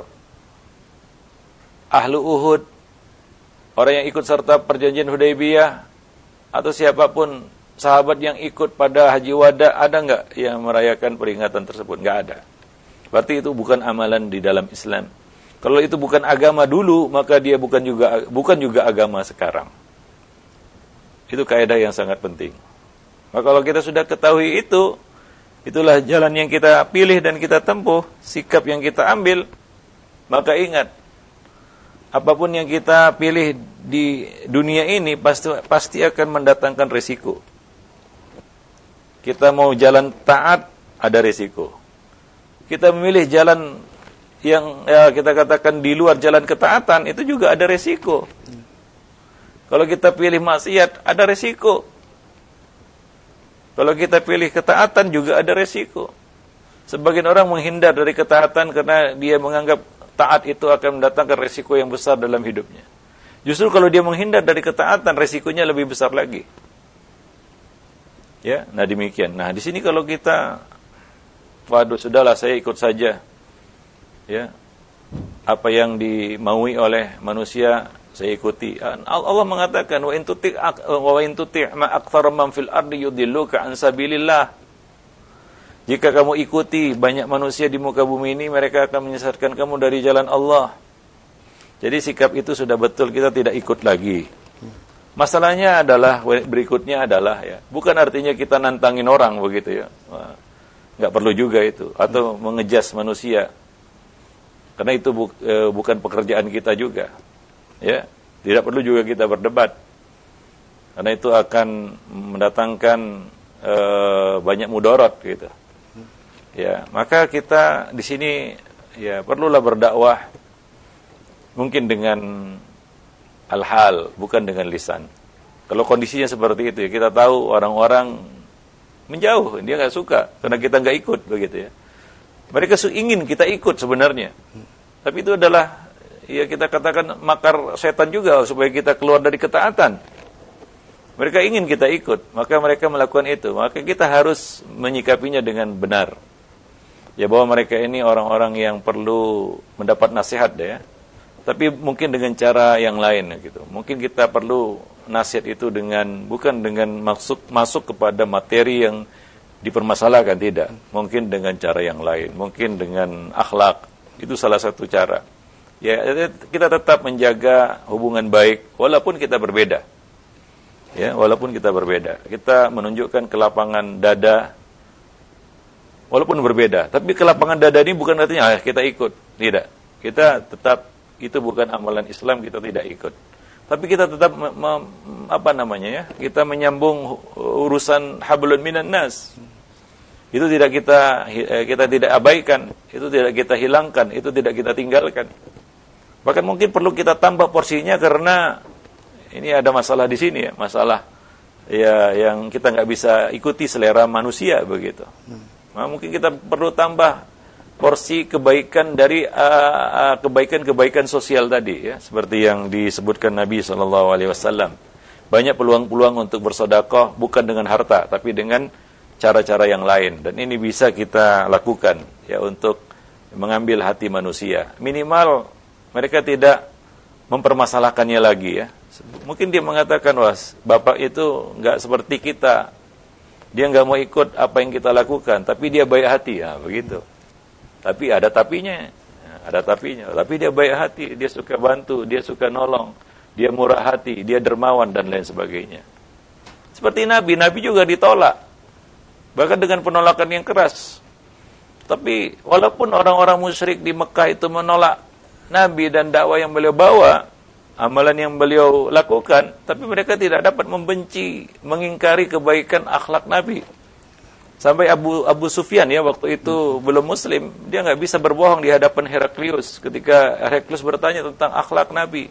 Ahlu Uhud, orang yang ikut serta perjanjian Hudaybiyah, atau siapapun sahabat yang ikut pada Haji Wada, ada enggak yang merayakan peringatan tersebut? Enggak ada. Berarti itu bukan amalan di dalam Islam. Kalau itu bukan agama dulu, maka dia bukan juga bukan juga agama sekarang. Itu kaidah yang sangat penting. Maka kalau kita sudah ketahui itu, itulah jalan yang kita pilih dan kita tempuh, sikap yang kita ambil, maka ingat, apapun yang kita pilih di dunia ini pasti pasti akan mendatangkan resiko. Kita mau jalan taat, ada resiko. Kita memilih jalan yang ya, kita katakan di luar jalan ketaatan, itu juga ada resiko. Kalau kita pilih maksiat, ada resiko. Kalau kita pilih ketaatan, juga ada resiko. Sebagian orang menghindar dari ketaatan karena dia menganggap taat itu akan mendatangkan resiko yang besar dalam hidupnya. Justru kalau dia menghindar dari ketaatan, resikonya lebih besar lagi. Ya, nah demikian. Nah, di sini kalau kita, waduh sudahlah saya ikut saja. Ya. Apa yang dimaui oleh manusia saya ikuti. Allah mengatakan wa in tuti' wa in tuti' ma aktsara man fil ardi yudilluka an sabilillah. Jika kamu ikuti banyak manusia di muka bumi ini, mereka akan menyesatkan kamu dari jalan Allah. Jadi sikap itu sudah betul, kita tidak ikut lagi. Masalahnya adalah, berikutnya adalah ya, bukan artinya kita nantangin orang begitu ya. Nggak perlu juga itu. Atau mengejas manusia. Karena itu bu, e, bukan pekerjaan kita juga. Ya, tidak perlu juga kita berdebat. Karena itu akan mendatangkan e, banyak mudarat gitu. Ya, maka kita di sini ya perlulah berdakwah mungkin dengan al-hal, bukan dengan lisan. Kalau kondisinya seperti itu, ya, kita tahu orang-orang menjauh, dia nggak suka, karena kita nggak ikut, begitu ya. Mereka ingin kita ikut sebenarnya. Tapi itu adalah, ya kita katakan makar setan juga, supaya kita keluar dari ketaatan. Mereka ingin kita ikut, maka mereka melakukan itu. Maka kita harus menyikapinya dengan benar. Ya, bahwa mereka ini orang-orang yang perlu mendapat nasihat, ya. Tapi mungkin dengan cara yang lain gitu. Mungkin kita perlu nasihat itu dengan bukan dengan masuk masuk kepada materi yang dipermasalahkan, tidak. Mungkin dengan cara yang lain, mungkin dengan akhlak. Itu salah satu cara. Ya, kita tetap menjaga hubungan baik walaupun kita berbeda. Ya, walaupun kita berbeda. Kita menunjukkan kelapangan dada walaupun berbeda. Tapi kelapangan dada ini bukan artinya ah, kita ikut, tidak. Kita tetap, itu bukan amalan Islam, kita tidak ikut. Tapi kita tetap me, me, apa namanya ya? Kita menyambung urusan hablun minan nas. Itu tidak kita kita tidak abaikan, itu tidak kita hilangkan, itu tidak kita tinggalkan. Bahkan mungkin perlu kita tambah porsinya karena ini ada masalah di sini ya, masalah ya yang kita nggak bisa ikuti selera manusia begitu. Nah, mungkin kita perlu tambah porsi kebaikan dari uh, uh, kebaikan-kebaikan sosial tadi ya, seperti yang disebutkan Nabi shallallahu alaihi wasallam. Banyak peluang-peluang untuk bersedekah bukan dengan harta, tapi dengan cara-cara yang lain, dan ini bisa kita lakukan ya untuk mengambil hati manusia. Minimal mereka tidak mempermasalahkannya lagi ya. Mungkin dia mengatakan, wah bapak itu nggak seperti kita, dia nggak mau ikut apa yang kita lakukan, tapi dia baik hati ya begitu. Tapi ada tapinya, ada tapinya. Tapi dia baik hati, dia suka bantu, dia suka nolong, dia murah hati, dia dermawan dan lain sebagainya. Seperti Nabi, Nabi juga ditolak, bahkan dengan penolakan yang keras. Tapi walaupun orang-orang musyrik di Mekah itu menolak Nabi dan dakwah yang beliau bawa, amalan yang beliau lakukan, tapi mereka tidak dapat membenci, mengingkari kebaikan akhlak Nabi. Sampai Abu Abu Sufyan ya waktu itu belum Muslim, dia nggak bisa berbohong di hadapan Heraklius ketika Heraklius bertanya tentang akhlak Nabi.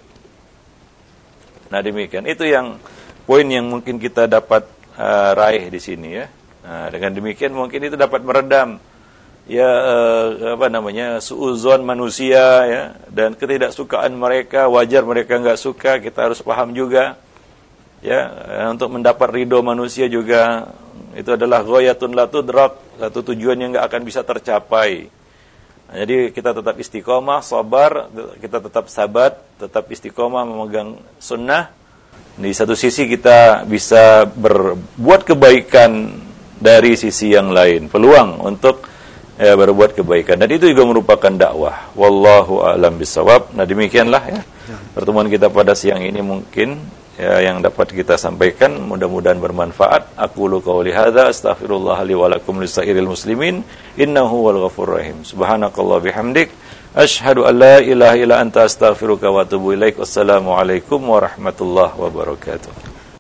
Nah demikian, itu yang poin yang mungkin kita dapat uh, raih di sini ya. Nah, dengan demikian mungkin itu dapat meredam ya uh, apa namanya suuzon manusia ya, dan ketidaksukaan mereka. Wajar mereka nggak suka, kita harus paham juga ya, untuk mendapat ridho manusia juga. Itu adalah ghayatun la tudrak, satu tujuan yang enggak akan bisa tercapai. Nah, jadi kita tetap istiqomah, sabar, kita tetap sabat, tetap istiqomah memegang sunnah. Di satu sisi kita bisa berbuat kebaikan dari sisi yang lain, peluang untuk ya, berbuat kebaikan. Dan itu juga merupakan dakwah. Wallahu a'lam bishawab. Nah demikianlah ya pertemuan kita pada siang ini mungkin ya, yang dapat kita sampaikan, mudah-mudahan bermanfaat. Aqulu qouli hadza astaghfirullah li wa lakum lisairil muslimin innahu wal ghafurur rahim. Subhanakallah bihamdik asyhadu an la ilaha illa anta astaghfiruka wa atubu ilaik. Wassalamu alaikum warahmatullahi wabarakatuh.